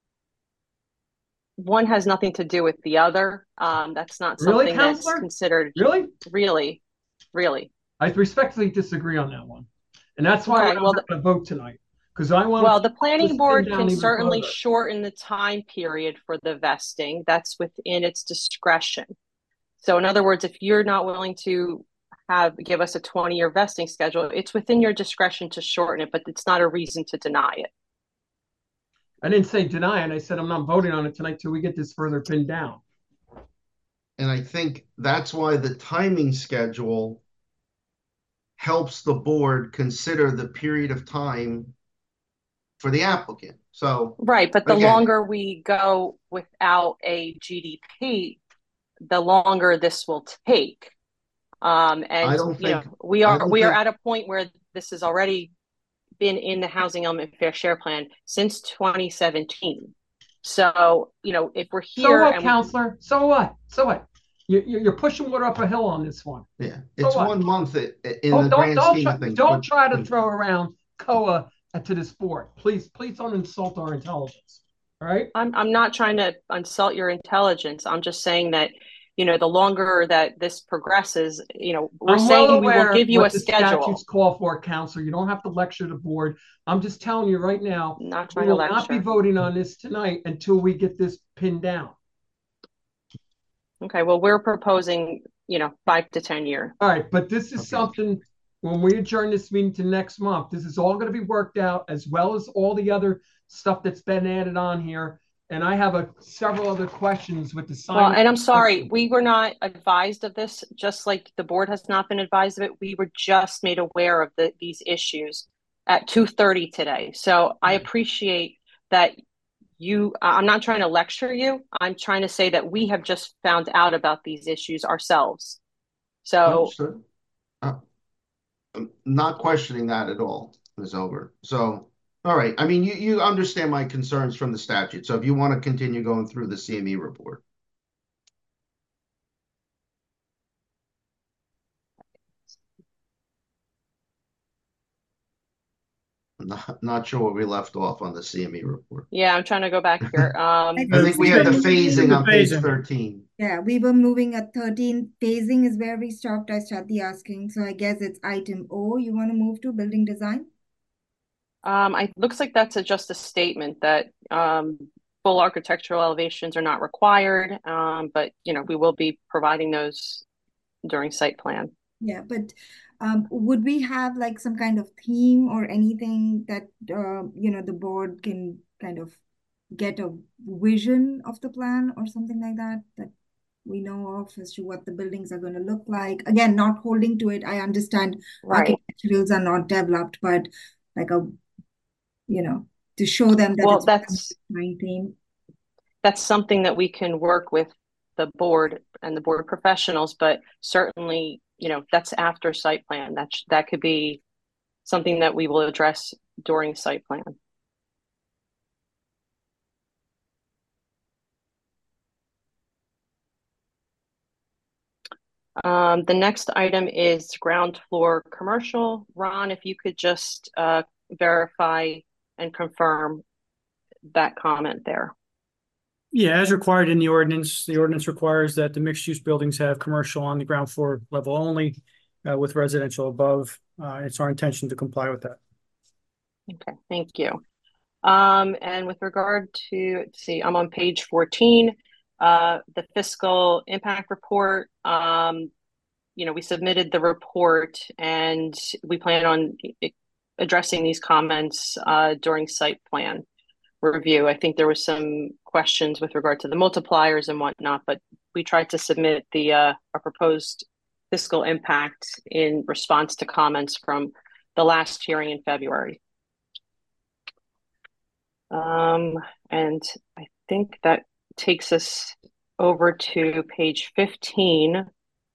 One has nothing to do with the other. That's not something that's considered. Really. I respectfully disagree on that one, and that's why I'm going to vote tonight, because I want. Well, the planning board can certainly shorten the time period for the vesting. That's within its discretion. So, in other words, if you're not willing to give us a 20-year vesting schedule, it's within your discretion to shorten it, but it's not a reason to deny it. I didn't say deny it. I said I'm not voting on it tonight till we get this further pinned down. And I think that's why the timing schedule helps the board consider the period of time for the applicant. So right, but the longer we go without a GDP, the longer this will take. And we are at a point where this has already been in the Housing Element Fair Share Plan since 2017. So, if we're here. So what, Counselor? So what? You're pushing water up a hill on this one. Yeah, it's 1 month in the grand scheme of things. Don't try to throw around COA to this board. Please don't insult our intelligence. All right? I'm not trying to insult your intelligence. I'm just saying that, the longer that this progresses, we're saying we will give you a schedule. Statutes call for, Counselor. You don't have to lecture the board. I'm just telling you right now, we will not be voting on this tonight until we get this pinned down. Okay, well, we're proposing, 5 to 10 year. All right, but this is something, when we adjourn this meeting to next month, this is all going to be worked out, as well as all the other stuff that's been added on here. And I have several other questions with the sign. Well, and I'm sorry, we were not advised of this, just like the board has not been advised of it. We were just made aware of these issues at 2:30 today. So I appreciate that I'm not trying to lecture you. I'm trying to say that we have just found out about these issues ourselves. So I'm not questioning that at all, Ms. Over. So, all right. I mean, you understand my concerns from the statute. So if you want to continue going through the CME report. Not sure where we left off on the CME report. Yeah, I'm trying to go back here. I think we had the phasing on page 13. Yeah, we were moving at 13. Phasing is where we stopped. I started asking. So I guess it's item O you want to move to, building design? Looks like that's just a statement that full architectural elevations are not required, but we will be providing those during site plan. Yeah, but would we have like some kind of theme or anything that the board can kind of get a vision of the plan or something like that we know of as to what the buildings are going to look like? Again, not holding to it. I understand architecturals are not developed, but like to show them that it's my theme. That's something that we can work with the board and the board professionals, but certainly, that's after site plan. That could be something that we will address during site plan. The next item is ground floor commercial. Ron, if you could just verify and confirm that comment there. Yeah, as required in the ordinance requires that the mixed-use buildings have commercial on the ground floor level only, with residential above. It's our intention to comply with that. Okay, thank you. And with regard to, let's see, I'm on page 14, the fiscal impact report. We submitted the report and we plan on addressing these comments during site plan review. I think there was some questions with regard to the multipliers and whatnot, but we tried to submit our proposed fiscal impact in response to comments from the last hearing in February. And I think that takes us over to page 15,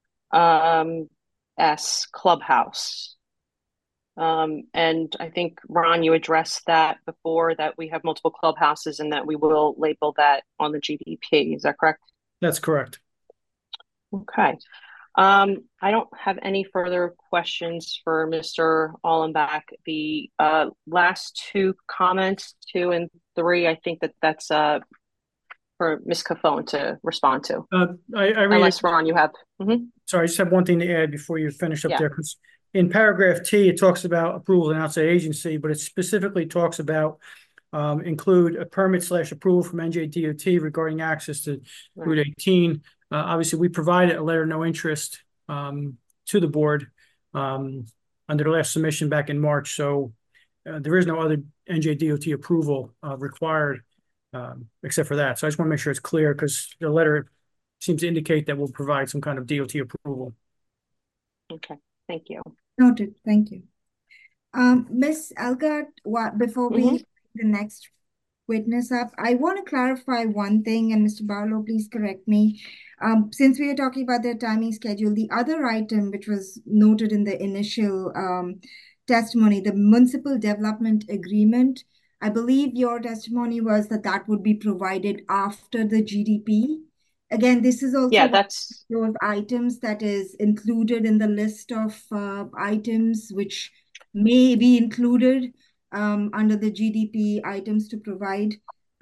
S, Clubhouse. And I think, Ron, you addressed that before, that we have multiple clubhouses and that we will label that on the GDP. Is that correct? That's correct. Okay. I don't have any further questions for Mr. Allenbach. The last two comments, 2 and 3, I think that's for Ms. Cofone to respond to. Unless, Ron, you have... Sorry, I just have one thing to add before you finish up there. Because in paragraph T, it talks about approval of an outside agency, but it specifically talks about include a permit/approval from NJDOT regarding access to Route 18. Obviously, we provided a letter of no interest to the board under the last submission back in March. So there is no other NJDOT approval required except for that. So I just want to make sure it's clear, because the letter seems to indicate that we'll provide some kind of DOT approval. Okay, thank you. Noted, thank you. Ms. Elgart, before we bring the next witness up, I want to clarify one thing, and Mr. Barlow, please correct me. Since we are talking about the timing schedule, the other item which was noted in the initial testimony, the municipal development agreement, I believe your testimony was that would be provided after the GDP. Again, this is also that's those items that is included in the list of items which may be included under the GDP items to provide.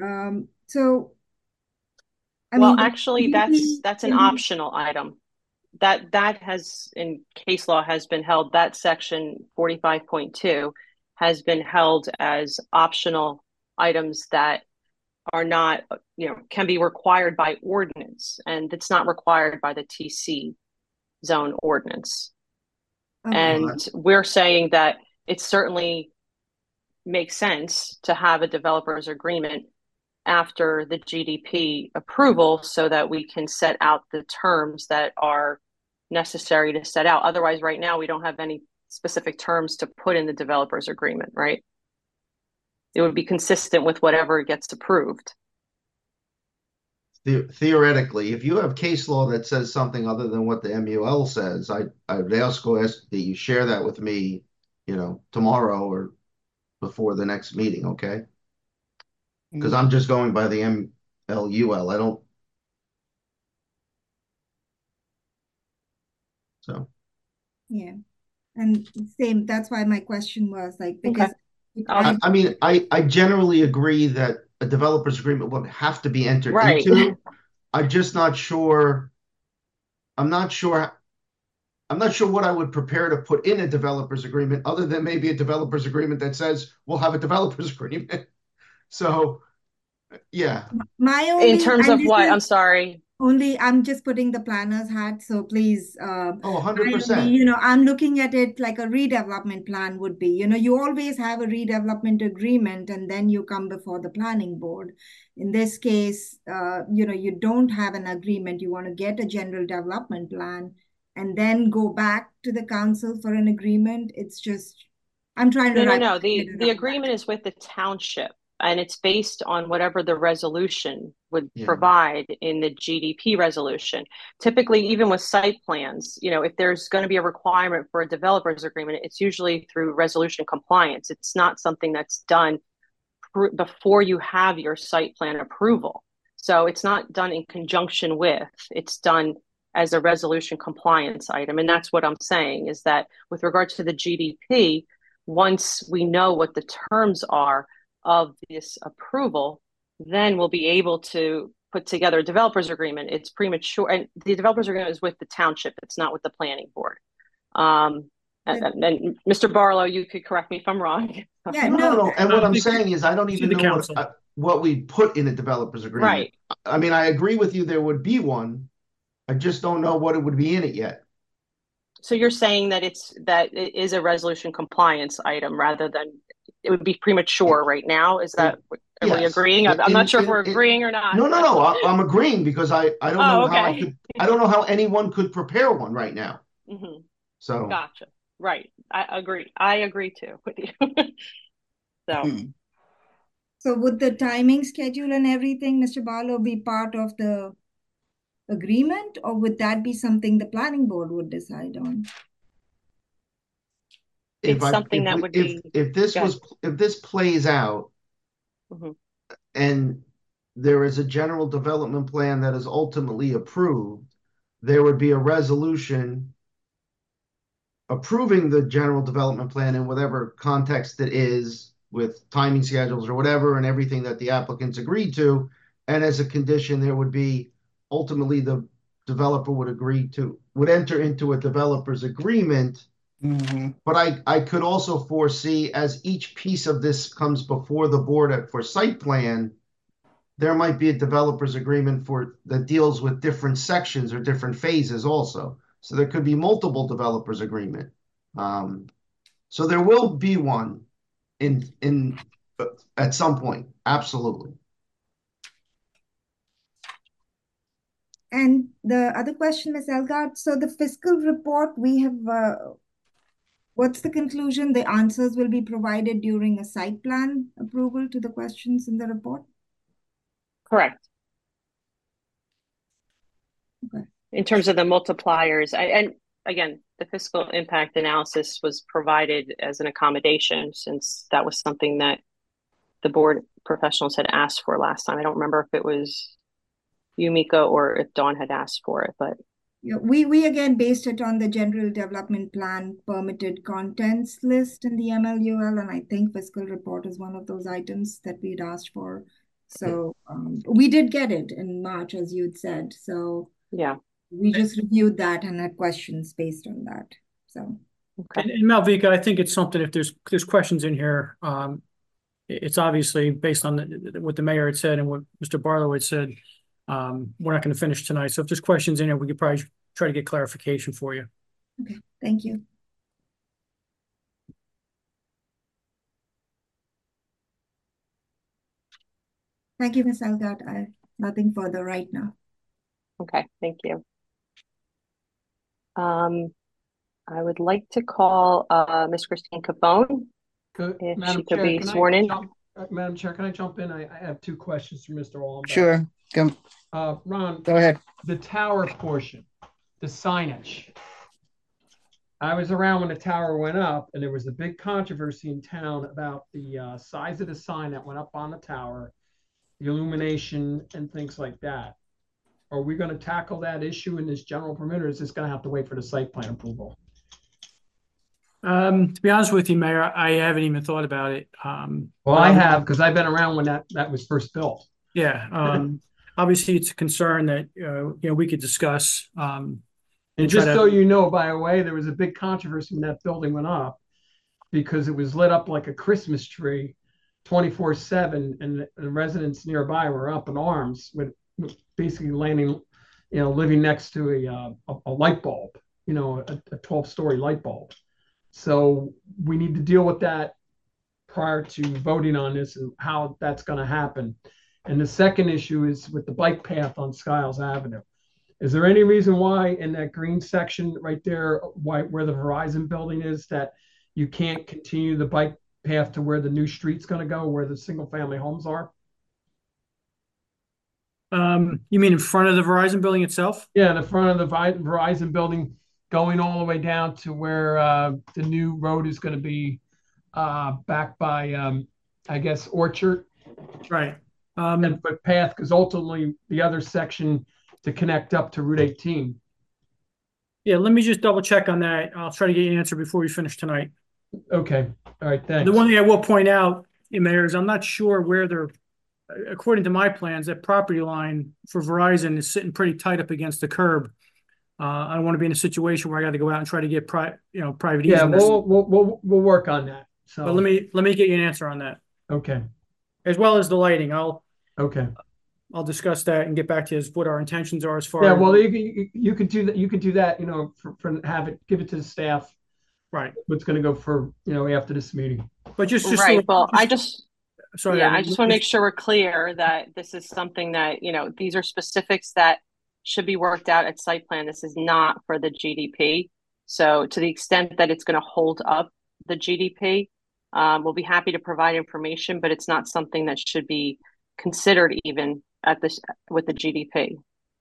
Actually, that's an optional item. That has, in case law, has been held, that section 45.2 has been held as optional items that are not, can be required by ordinance, and it's not required by the TC zone ordinance. Okay. And we're saying that it certainly makes sense to have a developer's agreement after the GDP approval so that we can set out the terms that are necessary to set out. Otherwise, right now, we don't have any specific terms to put in the developer's agreement, right? It would be consistent with whatever gets approved. Theoretically, if you have case law that says something other than what the MUL says, I would ask that you share that with me, tomorrow or before the next meeting, okay? Because I'm just going by the MLUL. I don't. So. Yeah, and same. That's why my question was because. Okay. I generally agree that a developer's agreement would have to be entered into. I'm just not sure. I'm not sure I'm not sure what I would prepare to put in a developer's agreement, other than maybe a developer's agreement that says we'll have a developer's agreement. So, yeah. My only, In terms and of this what? is I'm sorry. only, I'm just putting the planner's hat, so please, Oh, I 100%. only, you know, I'm looking at it like a redevelopment plan would be. You know, you always have a redevelopment agreement and then you come before the planning board. In this case, you know, you don't have an agreement. You want to get a general development plan and then go back to the council for an agreement. It's just, I'm trying to No. wrap my head The around agreement that. is with the township, and it's based on whatever the resolution would Yeah. provide in the GDP resolution. Typically, even with site plans, you know, if there's going to be a requirement for a developer's agreement, it's usually through resolution compliance. It's not something that's done before you have your site plan approval. So it's not done in conjunction with, it's done as a resolution compliance item. And that's what I'm saying, is that with regard to the GDP, once we know what the terms are of this approval, then we'll be able to put together a developer's agreement. It's premature, and the developer's agreement is with the township. It's not with the planning board. And Mr. Barlow, you could correct me if I'm wrong. Yeah, No. And what I'm saying is, I don't See even the know council. what we put in a developer's agreement. Right. I mean, I agree with you, there would be one. I just don't know what it would be in it yet. So you're saying that it is a resolution compliance item rather than it would be premature right now? Is that, are we Yes. agreeing? I'm not sure if we're agreeing or not. No. I'm agreeing because I don't know how I okay. could. I don't know how anyone could prepare one right now. Mm-hmm. So Gotcha. Right. I agree. I agree too with you. So. So would the timing schedule and everything, Mr. Barlow, be part of the agreement, or would that be something the planning board would decide on? It's something that would be. If this plays out, mm-hmm. and there is a general development plan that is ultimately approved, there would be a resolution approving the general development plan in whatever context it is, with timing schedules or whatever, and everything that the applicants agreed to. And as a condition, there would be, ultimately the developer would enter into a developer's agreement. Mm-hmm. But I could also foresee, as each piece of this comes before the board for site plan, there might be a developer's agreement that deals with different sections or different phases also. So there could be multiple developers agreement. So there will be one in at some point. Absolutely. And the other question, Ms. Elgart, so the fiscal report, we have, what's the conclusion? The answers will be provided during a site plan approval to the questions in the report? Correct. Okay. In terms of the multipliers, and again, the fiscal impact analysis was provided as an accommodation, since that was something that the board professionals had asked for last time. I don't remember if it was you, Mika, or if Dawn had asked for it, but yeah, we again based it on the general development plan permitted contents list in the MLUL, and I think fiscal report is one of those items that we'd asked for. So we did get it in March, as you'd said. So yeah, we just reviewed that and had questions based on that. So okay. And Malvika, I think it's something, if there's questions in here, it's obviously based on what the mayor had said and what Mr. Barlow had said. We're not going to finish tonight. So if there's questions in here, we could probably try to get clarification for you. okay, thank you. Thank you, Ms. Elgart. I have nothing further right now. Okay, thank you. I would like to call Ms. Christine Capone, if Madam she could Chair, be can I sworn in. Madam Chair, can I jump in? I have two questions for Mr. Allenbeck. Sure. Come. Ron, Go ahead. the tower portion, the signage. I was around when the tower went up, and there was a big controversy in town about the size of the sign that went up on the tower, the illumination, and things like that. Are we going to tackle that issue in this general permit, or is this going to have to wait for the site plan approval? To be honest with you, Mayor, I haven't even thought about it. Well, I have, because I've been around when that was first built. Yeah. Obviously, it's a concern that we could discuss. And And just so you know, by the way, there was a big controversy when that building went up because it was lit up like a Christmas tree 24/7, and the residents nearby were up in arms with basically landing, living next to a light bulb, a 12-story light bulb. So we need to deal with that prior to voting on this and how that's going to happen. And the second issue is with the bike path on Skiles Avenue. Is there any reason why in that green section right there, where the Verizon building is, that you can't continue the bike path to where the new street's going to go, where the single-family homes are? You mean in front of the Verizon building itself? Yeah, the front of the Verizon building, going all the way down to where the new road is going to be back by, I guess, Orchard. Right. But path, because ultimately the other section to connect up to Route 18. Yeah, let me just double check on that. I'll try to get you an answer before we finish tonight. Okay. All right, thanks. The one thing I will point out, Mayor, is I'm not sure where they're, according to my plans, that property line for Verizon is sitting pretty tight up against the curb. I don't want to be in a situation where I got to go out and try to get private easements. Yeah, we'll work on that. So, but let me get you an answer on that. Okay. As well as the lighting, I'll discuss that and get back to you as what our intentions are as far. Yeah, well, you could do that. You could do that. Give it to the staff. Right. What's going to go for after this meeting. But just right. I just want to make sure we're clear that this is something that these are specifics that should be worked out at site plan. This is not for the GDP. So to the extent that it's going to hold up the GDP, we'll be happy to provide information, but it's not something that should be considered even at this with the GDP.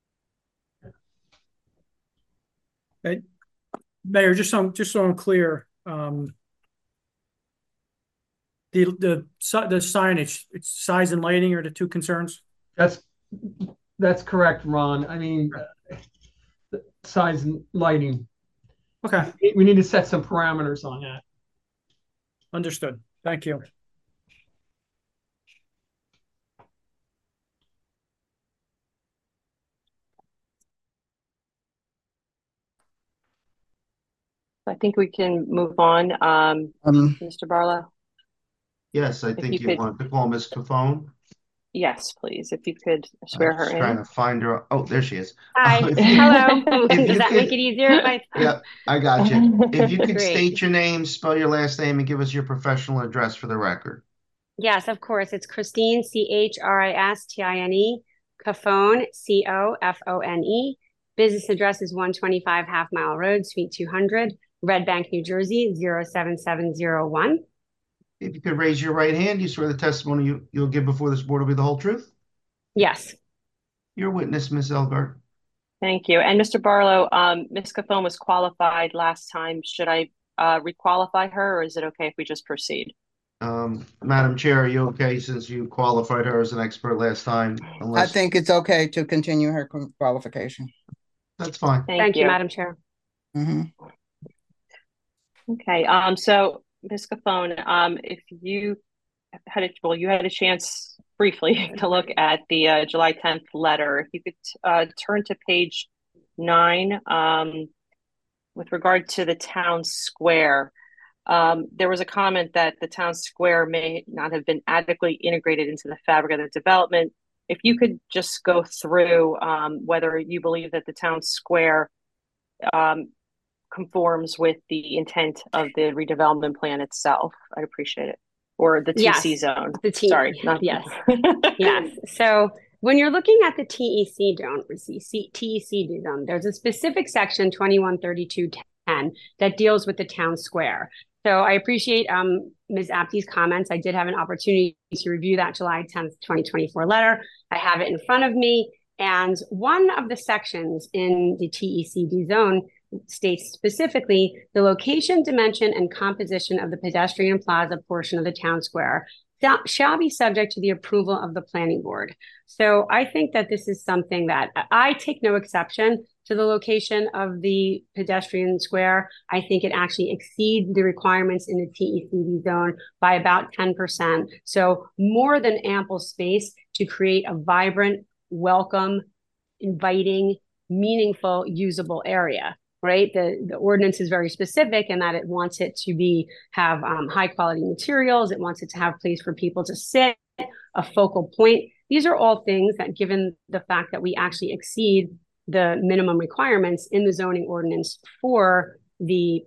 Mayor, just so I'm clear, the signage, its size and lighting are the two concerns. That's correct, Ron. I mean, size and lighting. Okay. We need to set some parameters on that. Understood. Thank you. I think we can move on. Mr. Barlow? Yes, I think you want to call Ms. Cofone. Yes, please. If you could swear her in. Trying to find her. Oh, there she is. Hi. Hello. Does that make it easier if I? Yeah, I got you. If you could state your name, spell your last name, and give us your professional address for the record. Yes, of course. It's Christine, Christine, Cofone, Cofone. Business address is 125 Half Mile Road, Suite 200, Red Bank, New Jersey, 07701. If you could raise your right hand, you swear the testimony you'll give before this board will be the whole truth? Yes. Your witness, Ms. Elgart. Thank you. And Mr. Barlow, Ms. Cofone was qualified last time. Should I requalify her, or is it okay if we just proceed? Madam Chair, are you okay since you qualified her as an expert last time? I think it's okay to continue her qualification. That's fine. Thank you, Madam Chair. Okay. So Ms. Cofone, if you had a chance briefly to look at the July 10th letter. If you could turn to page 9 with regard to the town square. There was a comment that the town square may not have been adequately integrated into the fabric of the development. If you could just go through whether you believe that the town square conforms with the intent of the redevelopment plan itself, I'd appreciate it. Or the TC zone. The T. Sorry. Yes. Yes. So when you're looking at the TEC zone, there's a specific section 213210 that deals with the town square. So I appreciate Ms. Apte's comments. I did have an opportunity to review that July 10th, 2024 letter. I have it in front of me. And one of the sections in the TECD zone states specifically the location, dimension, and composition of the pedestrian plaza portion of the town square shall be subject to the approval of the planning board. So I think that this is something that I take no exception to the location of the pedestrian square. I think it actually exceeds the requirements in the TECD zone by about 10%. So more than ample space to create a vibrant, welcome, inviting, meaningful, usable area. right? The ordinance is very specific in that it wants it to have high quality materials. It wants it to have a place for people to sit, a focal point. These are all things that, given the fact that we actually exceed the minimum requirements in the zoning ordinance for the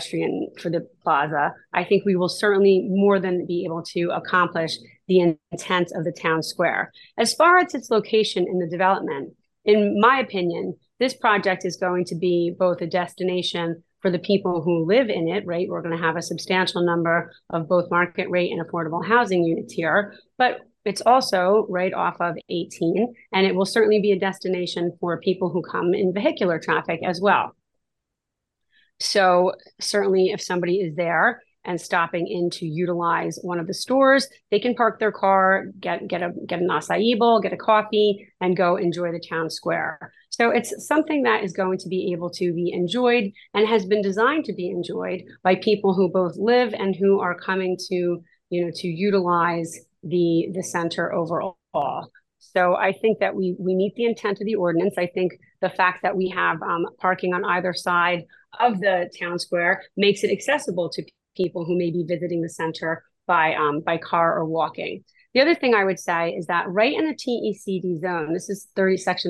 plaza, I think we will certainly more than be able to accomplish the intent of the town square. As far as its location in the development, in my opinion, this project is going to be both a destination for the people who live in it, right? We're going to have a substantial number of both market rate and affordable housing units here, but it's also right off of 18, and it will certainly be a destination for people who come in vehicular traffic as well. So certainly if somebody is there and stopping in to utilize one of the stores, they can park their car, get an acai bowl, get a coffee, and go enjoy the town square. So it's something that is going to be able to be enjoyed and has been designed to be enjoyed by people who both live and who are coming to utilize the center overall. So I think that we meet the intent of the ordinance. I think the fact that we have parking on either side of the town square makes it accessible to people who may be visiting the center by car or walking. The other thing I would say is that right in the TECD zone, this is section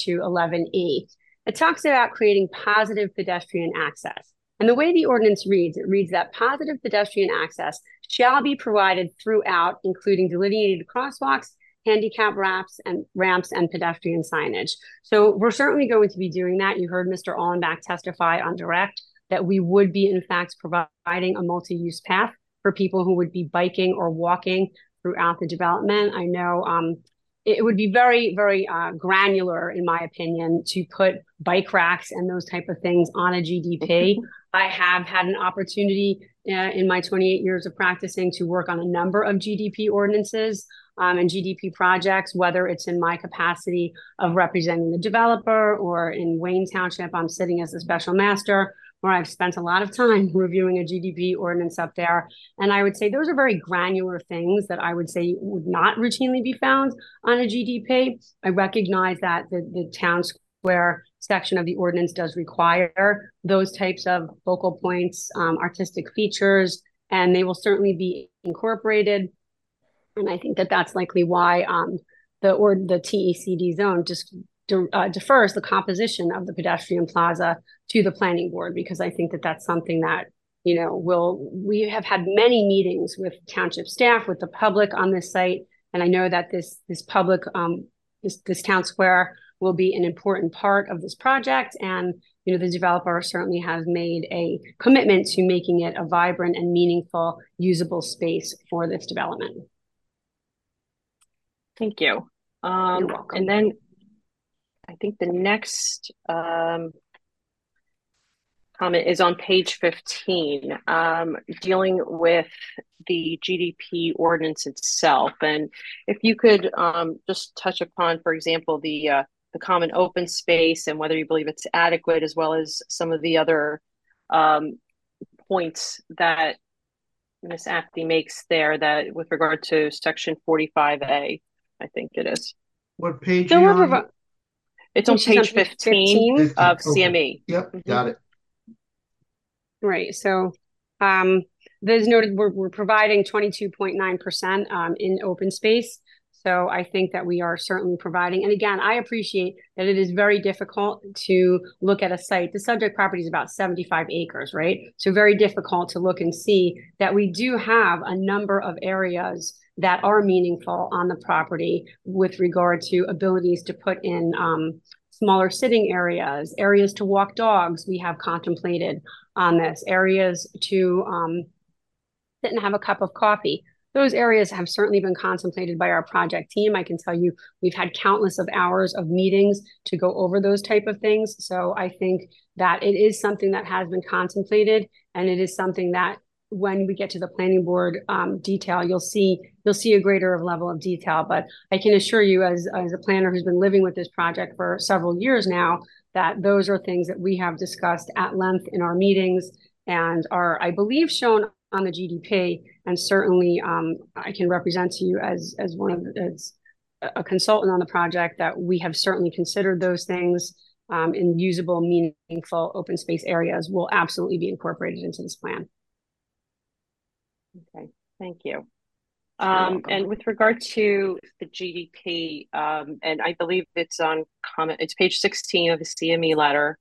3211E, it talks about creating positive pedestrian access. And the way the ordinance reads, it reads that positive pedestrian access shall be provided throughout, including delineated crosswalks, handicap ramps, and pedestrian signage. So we're certainly going to be doing that. You heard Mr. Allenbach testify on direct that we would be, in fact, providing a multi-use path for people who would be biking or walking throughout the development. I know it would be very, very granular, in my opinion, to put bike racks and those type of things on a GDP. I have had an opportunity in my 28 years of practicing to work on a number of GDP ordinances and GDP projects, whether it's in my capacity of representing the developer or in Wayne Township, I'm sitting as a special master, where I've spent a lot of time reviewing a GDP ordinance up there. And I would say those are very granular things that I would say would not routinely be found on a GDP. I recognize that the town square section of the ordinance does require those types of focal points, artistic features, and they will certainly be incorporated. And I think that that's likely why the TECD zone just defers the composition of the pedestrian plaza to the planning board, because I think that that's something that, we have had many meetings with township staff, with the public on this site. And I know that this public, this town square will be an important part of this project. And, the developer certainly has made a commitment to making it a vibrant and meaningful, usable space for this development. Thank you. You're welcome. And then I think the next comment is on page 15, dealing with the GDP ordinance itself. And if you could just touch upon, for example, the common open space and whether you believe it's adequate, as well as some of the other points that Ms. Apte makes there, that with regard to section 45A, I think it is. What page? So it's on page 15 of CME. Okay. Yep, got it. Right. So there's noted we're providing 22.9% in open space. So I think that we are certainly providing. And again, I appreciate that it is very difficult to look at a site. The subject property is about 75 acres, right? So very difficult to look and see that we do have a number of areas that are meaningful on the property with regard to abilities to put in smaller sitting areas, areas to walk dogs. We have contemplated on this, areas to sit and have a cup of coffee. Those areas have certainly been contemplated by our project team. I can tell you we've had countless of hours of meetings to go over those type of things. So I think that it is something that has been contemplated, and it is something that when we get to the planning board detail, you'll see a greater level of detail. But I can assure you, as a planner who's been living with this project for several years now, that those are things that we have discussed at length in our meetings and are, I believe, shown on the GDP. And certainly I can represent to you as a consultant on the project that we have certainly considered those things and usable, meaningful open space areas will absolutely be incorporated into this plan. Okay, thank you. And with regard to the GDP, and I believe it's on comment, it's page 16 of the CME letter.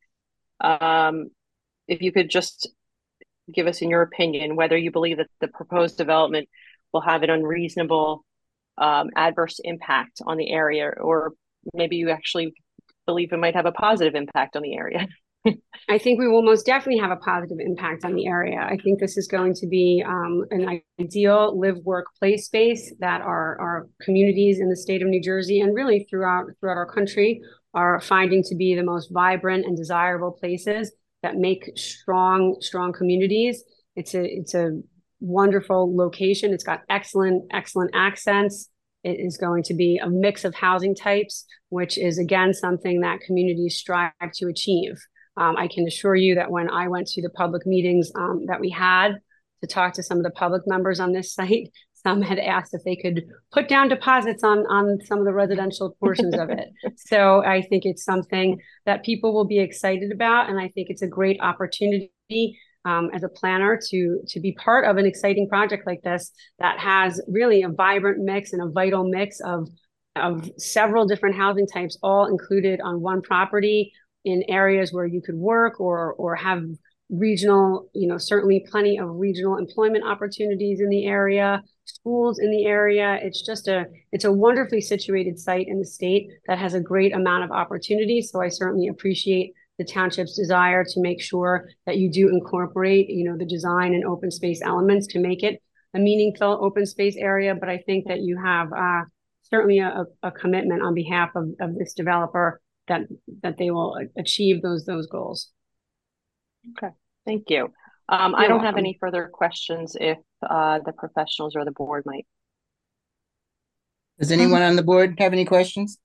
If you could just give us, in your opinion, whether you believe that the proposed development will have an unreasonable adverse impact on the area, or maybe you actually believe it might have a positive impact on the area. I think we will most definitely have a positive impact on the area. I think this is going to be an ideal live, work, play space that our communities in the state of New Jersey and really throughout our country are finding to be the most vibrant and desirable places that make strong communities. It's a wonderful location. It's got excellent accents. It is going to be a mix of housing types, which is again something that communities strive to achieve. I can assure you that when I went to the public meetings that we had to talk to some of the public members on this site, some had asked if they could put down deposits on some of the residential portions of it. So I think it's something that people will be excited about. And I think it's a great opportunity as a planner to be part of an exciting project like this that has really a vibrant mix and a vital mix of several different housing types all included on one property in areas where you could work or have regional, certainly plenty of regional employment opportunities in the area, schools in the area. It's a wonderfully situated site in the state that has a great amount of opportunity. So I certainly appreciate the township's desire to make sure that you do incorporate, the design and open space elements to make it a meaningful open space area. But I think that you have certainly a commitment on behalf of this developer that they will achieve those goals. Okay, thank you. I don't have any further questions if the professionals or the board might. Does anyone on the board have any questions?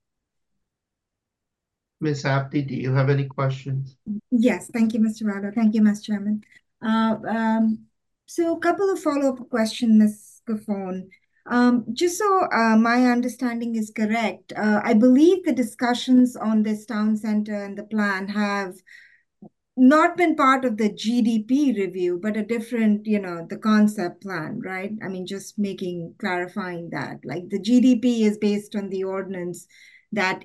Ms. Apte, do you have any questions? Yes, thank you, Mr. Rado. Thank you, Ms. Chairman. So a couple of follow-up questions, Ms. Gaffone. Just so my understanding is correct, I believe the discussions on this town center and the plan have not been part of the GDP review, but a different, the concept plan, right? I mean, just clarifying that. Like the GDP is based on the ordinance that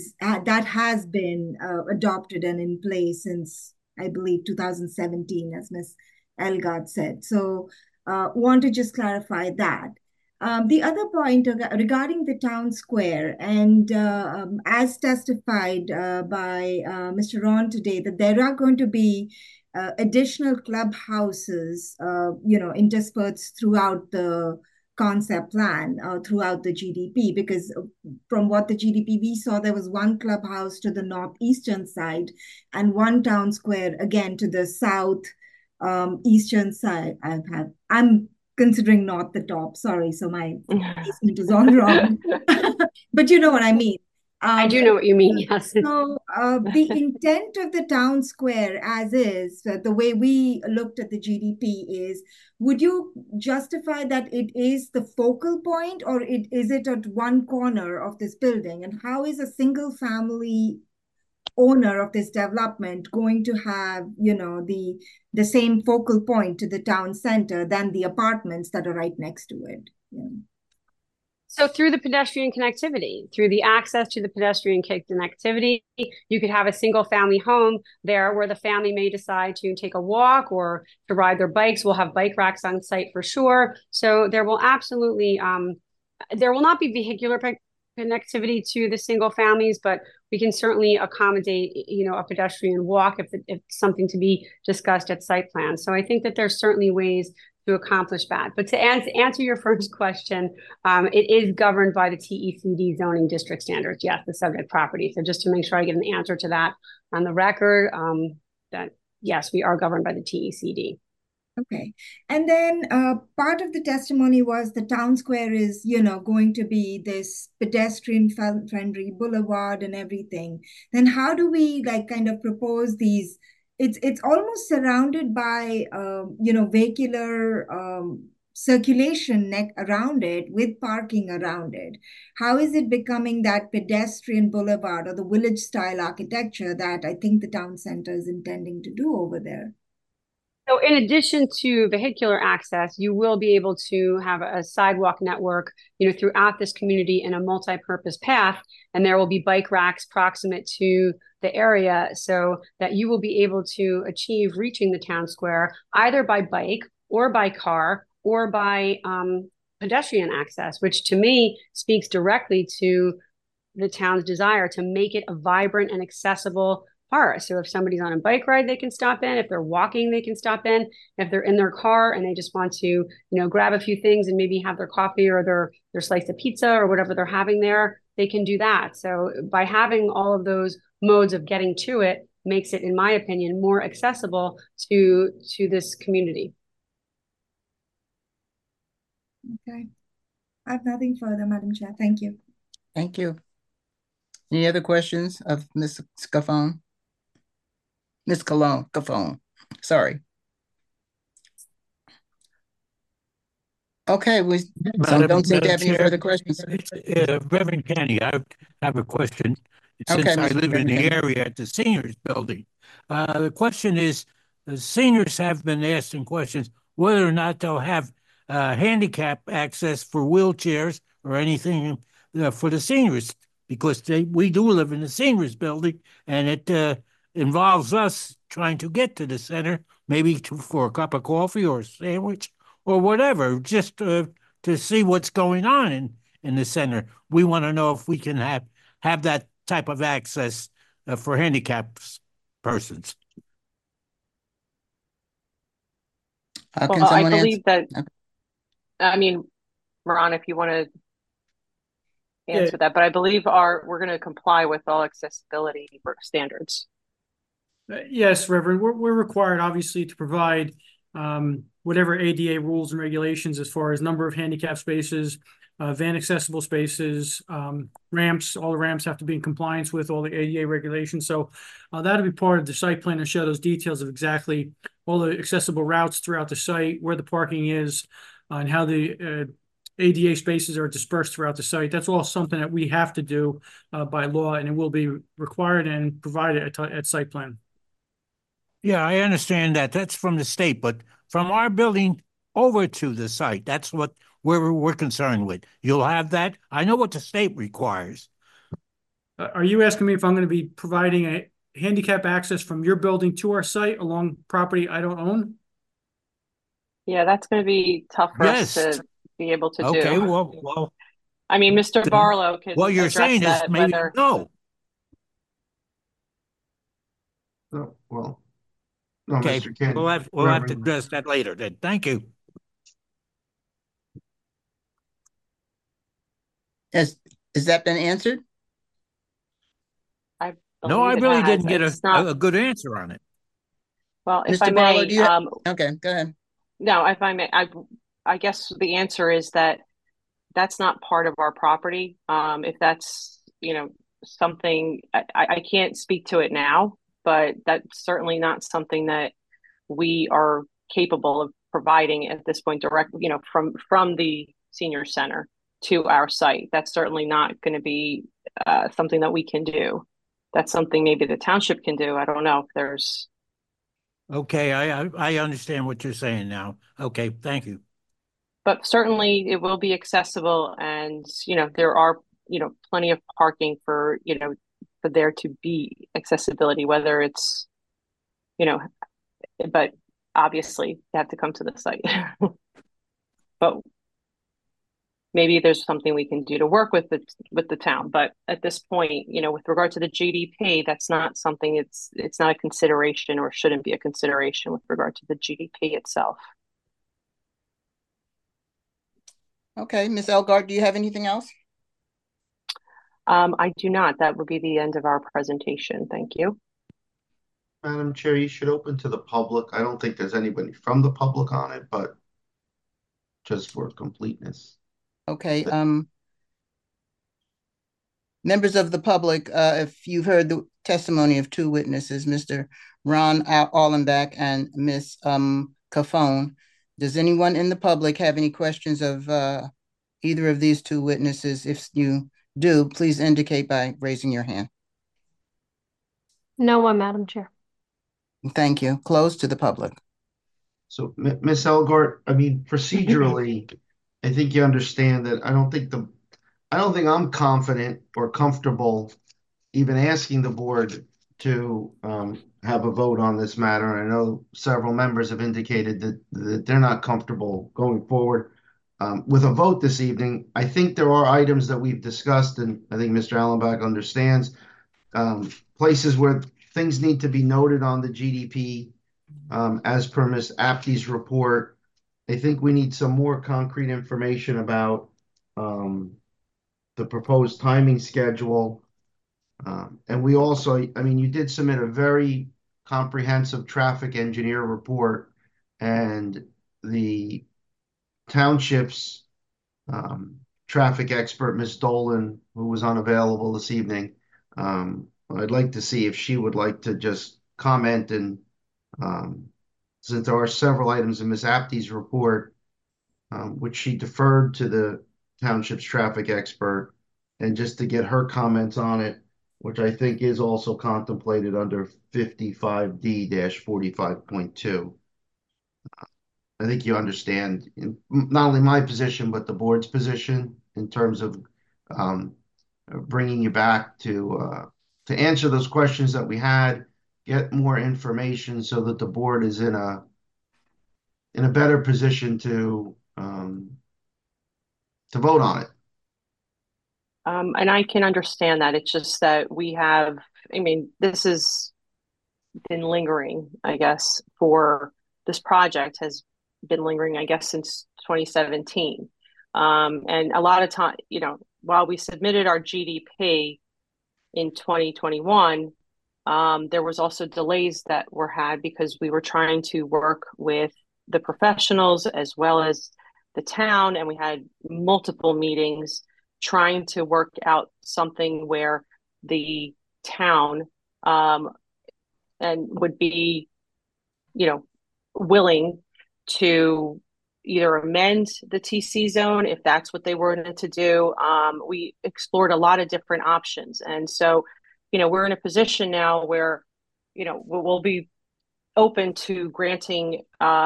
has been adopted and in place since, I believe, 2017, as Ms. Elgart said. So want to just clarify that. The other point regarding the town square, and as testified by Mr. Ron today, that there are going to be additional clubhouses, interspersed throughout the concept plan, throughout the GDP, because from what the GDP we saw, there was one clubhouse to the northeastern side and one town square again to the south eastern side. I'm considering not the top, sorry, so my placement is all wrong. But you know what I mean. I do know what you mean, yes. So the intent of the town square as is, the way we looked at the GDP is, would you justify that it is the focal point, or is it at one corner of this building? And how is a single family owner of this development going to have, the same focal point to the town center than the apartments that are right next to it? Yeah. So through the pedestrian connectivity, through the access to the pedestrian connectivity, you could have a single family home there where the family may decide to take a walk or to ride their bikes. We'll have bike racks on site for sure. So there will absolutely, there will not be vehicular connectivity to the single families, but we can certainly accommodate, a pedestrian walk if something to be discussed at site plan. So I think that there's certainly ways to accomplish that. But to answer your first question, it is governed by the TECD zoning district standards. Yes, the subject property. So just to make sure I get an answer to that on the record, that yes, we are governed by the TECD. Okay. And then part of the testimony was the town square is, going to be this pedestrian friendly boulevard and everything. Then how do we kind of propose these? It's almost surrounded by, vehicular circulation neck around it with parking around it, how is it becoming that pedestrian boulevard or the village style architecture that I think the town center is intending to do over there? So in addition to vehicular access, you will be able to have a sidewalk network, throughout this community in a multi-purpose path, and there will be bike racks proximate to the area so that you will be able to achieve reaching the town square either by bike or by car or by pedestrian access, which to me speaks directly to the town's desire to make it a vibrant and accessible park. So if somebody's on a bike ride, they can stop in. If they're walking, they can stop in. If they're in their car and they just want to, grab a few things and maybe have their coffee or their slice of pizza or whatever they're having there, they can do that. So by having all of those modes of getting to it makes it, in my opinion, more accessible to this community. Okay. I have nothing further, Madam Chair. Thank you. Thank you. Any other questions of Ms. Scaffone? Ms. Scaffone, sorry. Okay, we don't seem to have any further questions. Reverend Kenny, I have a question. Since I live in the area at the seniors building, the question is, the seniors have been asking questions whether or not they'll have handicap access for wheelchairs or anything for the seniors, because we do live in the seniors building, and it involves us trying to get to the center, maybe for a cup of coffee or a sandwich or whatever, just to see what's going on in the center. We want to know if we can have that type of access for handicapped persons. Well, I believe that, I mean, Ron, if you want to answer that, but I believe we're going to comply with all accessibility standards. Yes, Reverend, we're required obviously to provide whatever ADA rules and regulations as far as number of handicap spaces, van accessible spaces, ramps. All the ramps have to be in compliance with all the ADA regulations. So that'll be part of the site plan and show those details of exactly all the accessible routes throughout the site, where the parking is, and how the ADA spaces are dispersed throughout the site. That's all something that we have to do by law, and it will be required and provided at site plan. Yeah, I understand that. That's from the state, but from our building over to the site, that's what we're concerned with. You'll have that? I know what the state requires. Are you asking me if I'm going to be providing a handicap access from your building to our site along property I don't own? Yeah, that's going to be tough for us to be able to do. Okay, well. I mean, Mr. Barlow can what you're saying is maybe no. Oh, well. No, okay, Mr. Ken, we'll have to address that later then. Thank you. Has that been answered? No, I really didn't get a good answer on it. Well, if Mr. I Barlow, may, okay, go ahead. No, if I may, I guess the answer is that that's not part of our property. If that's, something, I can't speak to it now, but that's certainly not something that we are capable of providing at this point direct, from the senior center to our site. That's certainly not going to be something that we can do. That's something maybe the township can do. I don't know if there's. Okay, I understand what you're saying now. Okay, thank you. But certainly it will be accessible, and there are plenty of parking for for there to be accessibility, whether it's but obviously you have to come to the site. But maybe there's something we can do to work with the town. But at this point, with regard to the GDP, that's not something, it's not a consideration, or shouldn't be a consideration with regard to the GDP itself. Okay, Ms. Elgart, do you have anything else? I do not. That would be the end of our presentation. Thank you. Madam Chair, you should open to the public. I don't think there's anybody from the public on it, but just for completeness. Okay. Members of the public, if you've heard the testimony of two witnesses, Mr. Ron Allenbeck and Ms. Scaffone, Does anyone in the public have any questions of either of these two witnesses? If you do, please indicate by raising your hand. No one, Madam Chair. Thank you. Closed to the public. So, Ms. Elgort, I mean, procedurally, I think you understand that I don't think I'm confident or comfortable even asking the board to have a vote on this matter. I know several members have indicated that they're not comfortable going forward with a vote this evening. I think there are items that we've discussed, and I think Mr. Allenbach understands, places where things need to be noted on the GDP as per Ms. Apte's report. I think we need some more concrete information about the proposed timing schedule. And we also, I mean, you did submit a very comprehensive traffic engineer report, and the township's traffic expert, Ms. Dolan, who was unavailable this evening, I'd like to see if she would like to just comment, and since there are several items in Ms. Apte's report, which she deferred to the township's traffic expert, and just to get her comments on it, which I think is also contemplated under 55D-45.2. I think you understand not only my position, but the board's position in terms of bringing you back to answer those questions that we had, get more information so that the board is in a better position to vote on it. And I can understand that. It's just that we have, I mean, this has been lingering, I guess, for this project has been lingering, I guess, since 2017. And a lot of time, you know, while we submitted our GDP in 2021, there was also delays that were had because we were trying to work with the professionals as well as the town, and we had multiple meetings trying to work out something where the town and would be, you know, willing to either amend the TC zone if that's what they wanted to do. We explored a lot of different options. And so, you know, we're in a position now where, you know, we'll be open to granting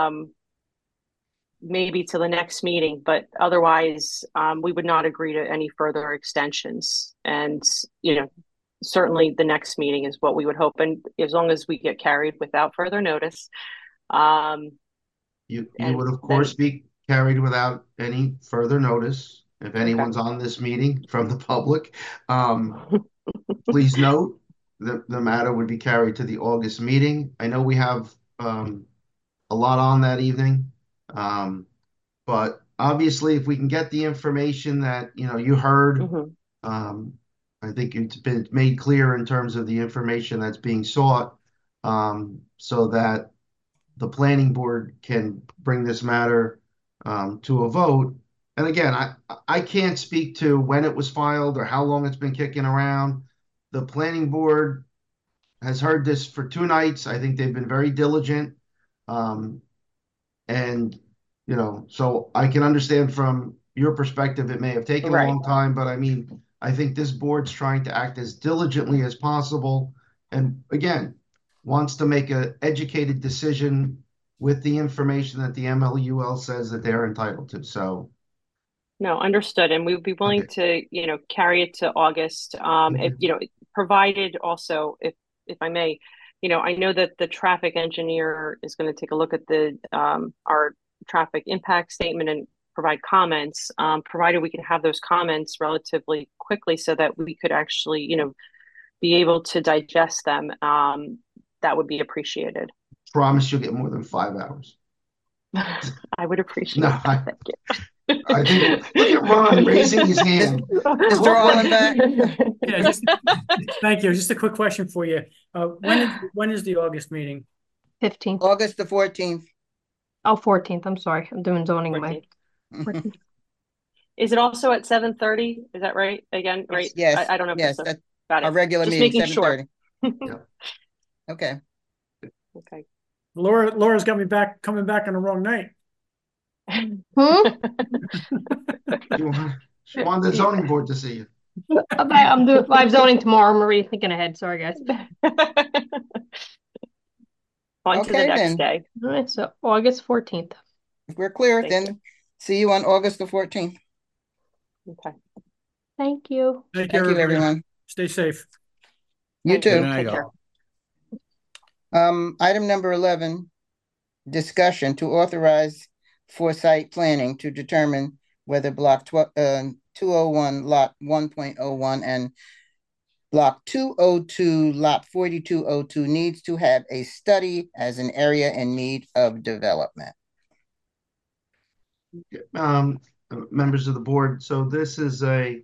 maybe to the next meeting, but otherwise we would not agree to any further extensions. And, you know, certainly the next meeting is what we would hope. And as long as we get carried without further notice. You would, of course, be carried without any further notice if anyone's on this meeting from the public. Please note that the matter would be carried to the August meeting. I know we have a lot on that evening. But obviously, if we can get the information that, you know, you heard, I think it's been made clear in terms of the information that's being sought, so that the planning board can bring this matter to a vote. And again, I can't speak to when it was filed or how long it's been kicking around. The planning board has heard this for 2 nights. I think they've been very diligent. And, you know, so I can understand from your perspective, it may have taken a long time, but I mean, I think this board's trying to act as diligently as possible. And again, wants to make an educated decision with the information that the MLUL says that they're entitled to. So. No, understood. And we would be willing to, you know, carry it to August. If, you know, provided also, if I may, you know, I know that the traffic engineer is going to take a look at the our traffic impact statement and provide comments, provided we can have those comments relatively quickly so that we could actually, you know, be able to digest them. That would be appreciated. Promise you'll get more than 5 hours. I would appreciate that. Thank you. I think, look at Ron raising his hand. Mr. Allenbach. Yeah, thank you. Just a quick question for you. When is the August meeting? 15th. August the 14th. Oh, 14th. I'm sorry. I'm doing zoning. 14th. Is it also at 7:30? Is that right? Again, right? Yes. I don't know. Yes, that's got it. Our regular just meeting, making 7:30. Sure. Okay. Okay. Laura's got me coming back on the wrong night. Hmm? She wanted the zoning board to see you. I'm zoning tomorrow. I'm already thinking ahead. Sorry, guys. On to the Okay, next then. day. All right, so August 14th. If we're clear, Thank then see you on August the 14th. Okay. Thank you. Take Thank care, you, everyone. Stay safe. You Thank you. too. Good night, Take care. all. Item number 11, discussion to authorize for site planning to determine whether block 201 lot 1.01 and block 202 lot 4202 needs to have a study as an area in need of development. Members of the board, so this is a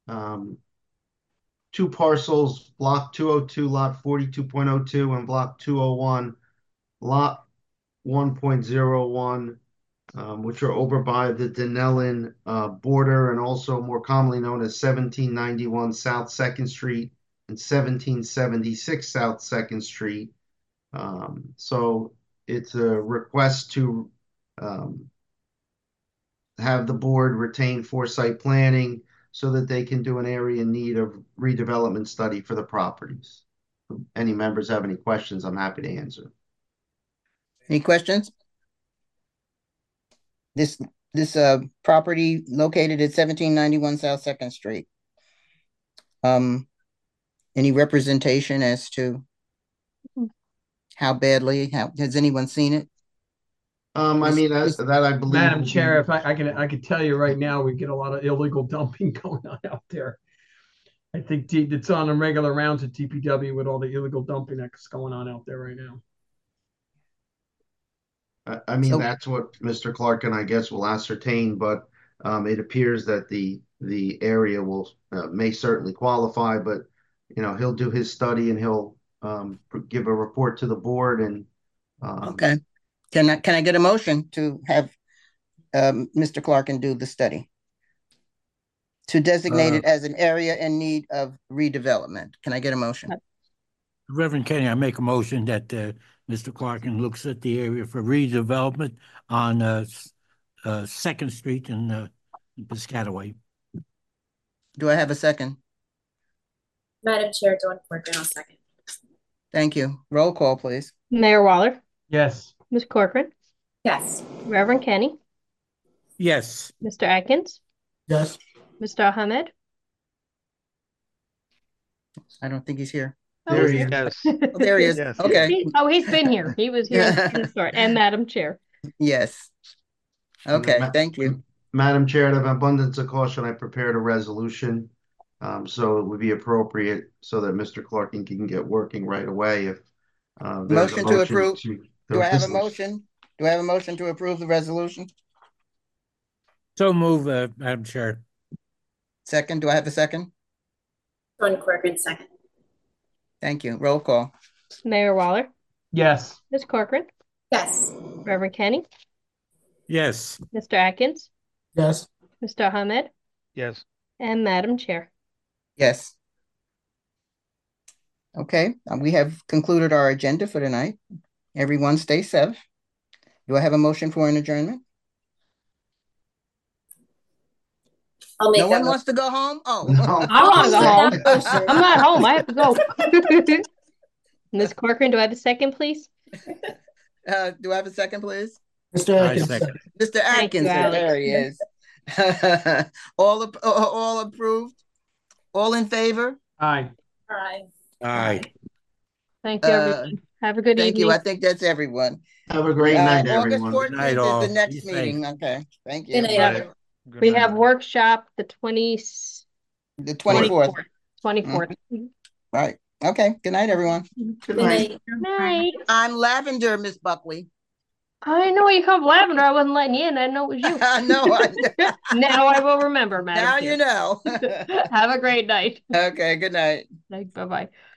two parcels, block 202 lot 42.02 and block 201 lot 1.01, which are over by the Denellen border and also more commonly known as 1791 South 2nd Street and 1776 South 2nd Street. So it's a request to have the board retain foresight planning so that they can do an area in need of redevelopment study for the properties. If any members have any questions, I'm happy to answer. Any questions? This property located at 1791 South 2nd Street. Any representation as to how badly? Has anyone seen it? I mean, that I believe. Madam Chair, if I can tell you right now, we get a lot of illegal dumping going on out there. I think it's on a regular rounds at DPW with all the illegal dumping that's going on out there right now. I mean, that's what Mr. Clark and I guess will ascertain, but it appears that the area will may certainly qualify, but he'll do his study and he'll give a report to the board and. Okay. Can I get a motion to have Mr. Clarkin do the study? To designate it as an area in need of redevelopment. Can I get a motion? Reverend Kenny, I make a motion that Mr. Clarkin looks at the area for redevelopment on 2nd Street in Piscataway. Do I have a second? Madam Chair, Dawn Corcoran, I'll second. Thank you. Roll call, please. Mayor Waller, Yes. Ms. Corcoran, Yes. Reverend Kenny, Yes. Mr. Atkins, Yes. Mr. Ahmed. I don't think he's here. There he is. Yes. Oh, there he is. Yes. Okay. He's been here. He was here from the start. And Madam Chair. Yes. Okay, thank you. Madam Chair, out of abundance of caution, I prepared a resolution. So it would be appropriate so that Mr. Clarkin can get working right away if there's Motion to approve. Do I have a motion? Do I have a motion to approve the resolution? So move, Madam Chair. Second, do I have a second? Dawn Corcoran, second. Thank you. Roll call. Mayor Waller, Yes. Ms. Corcoran, Yes. Reverend Kenny, Yes. Mr. Atkins, Yes. Mr. Ahmed, Yes. and Madam Chair. Yes. Okay, we have concluded our agenda for tonight. Everyone stay safe. Do I have a motion for an adjournment? I'll make No that one wants to go home? Oh. No. I want to go home. I'm not home. I have to go. Ms. Corcoran, do I have a second, please? Do I have a second, please? Mr. Atkins. Mr. Atkins, there he is. All approved? All in favor? Aye. All right. Aye. Thank you, everyone. Have a good Thank evening. you. I think that's everyone. Have a great night, everyone. August 14th night, all. is the next Be safe. meeting. Okay, thank you. Good night, Right. everyone. Good We night. have workshop the The 24th. 24th. Right. Okay. Good night, everyone. Good night. Night. I'm Lavender, Miss Buckley. I know you called Lavender. I wasn't letting you in. I know it was you. No, Now I will remember, Madam now Chair. you know. Have a great night. Okay, good night. Bye-bye.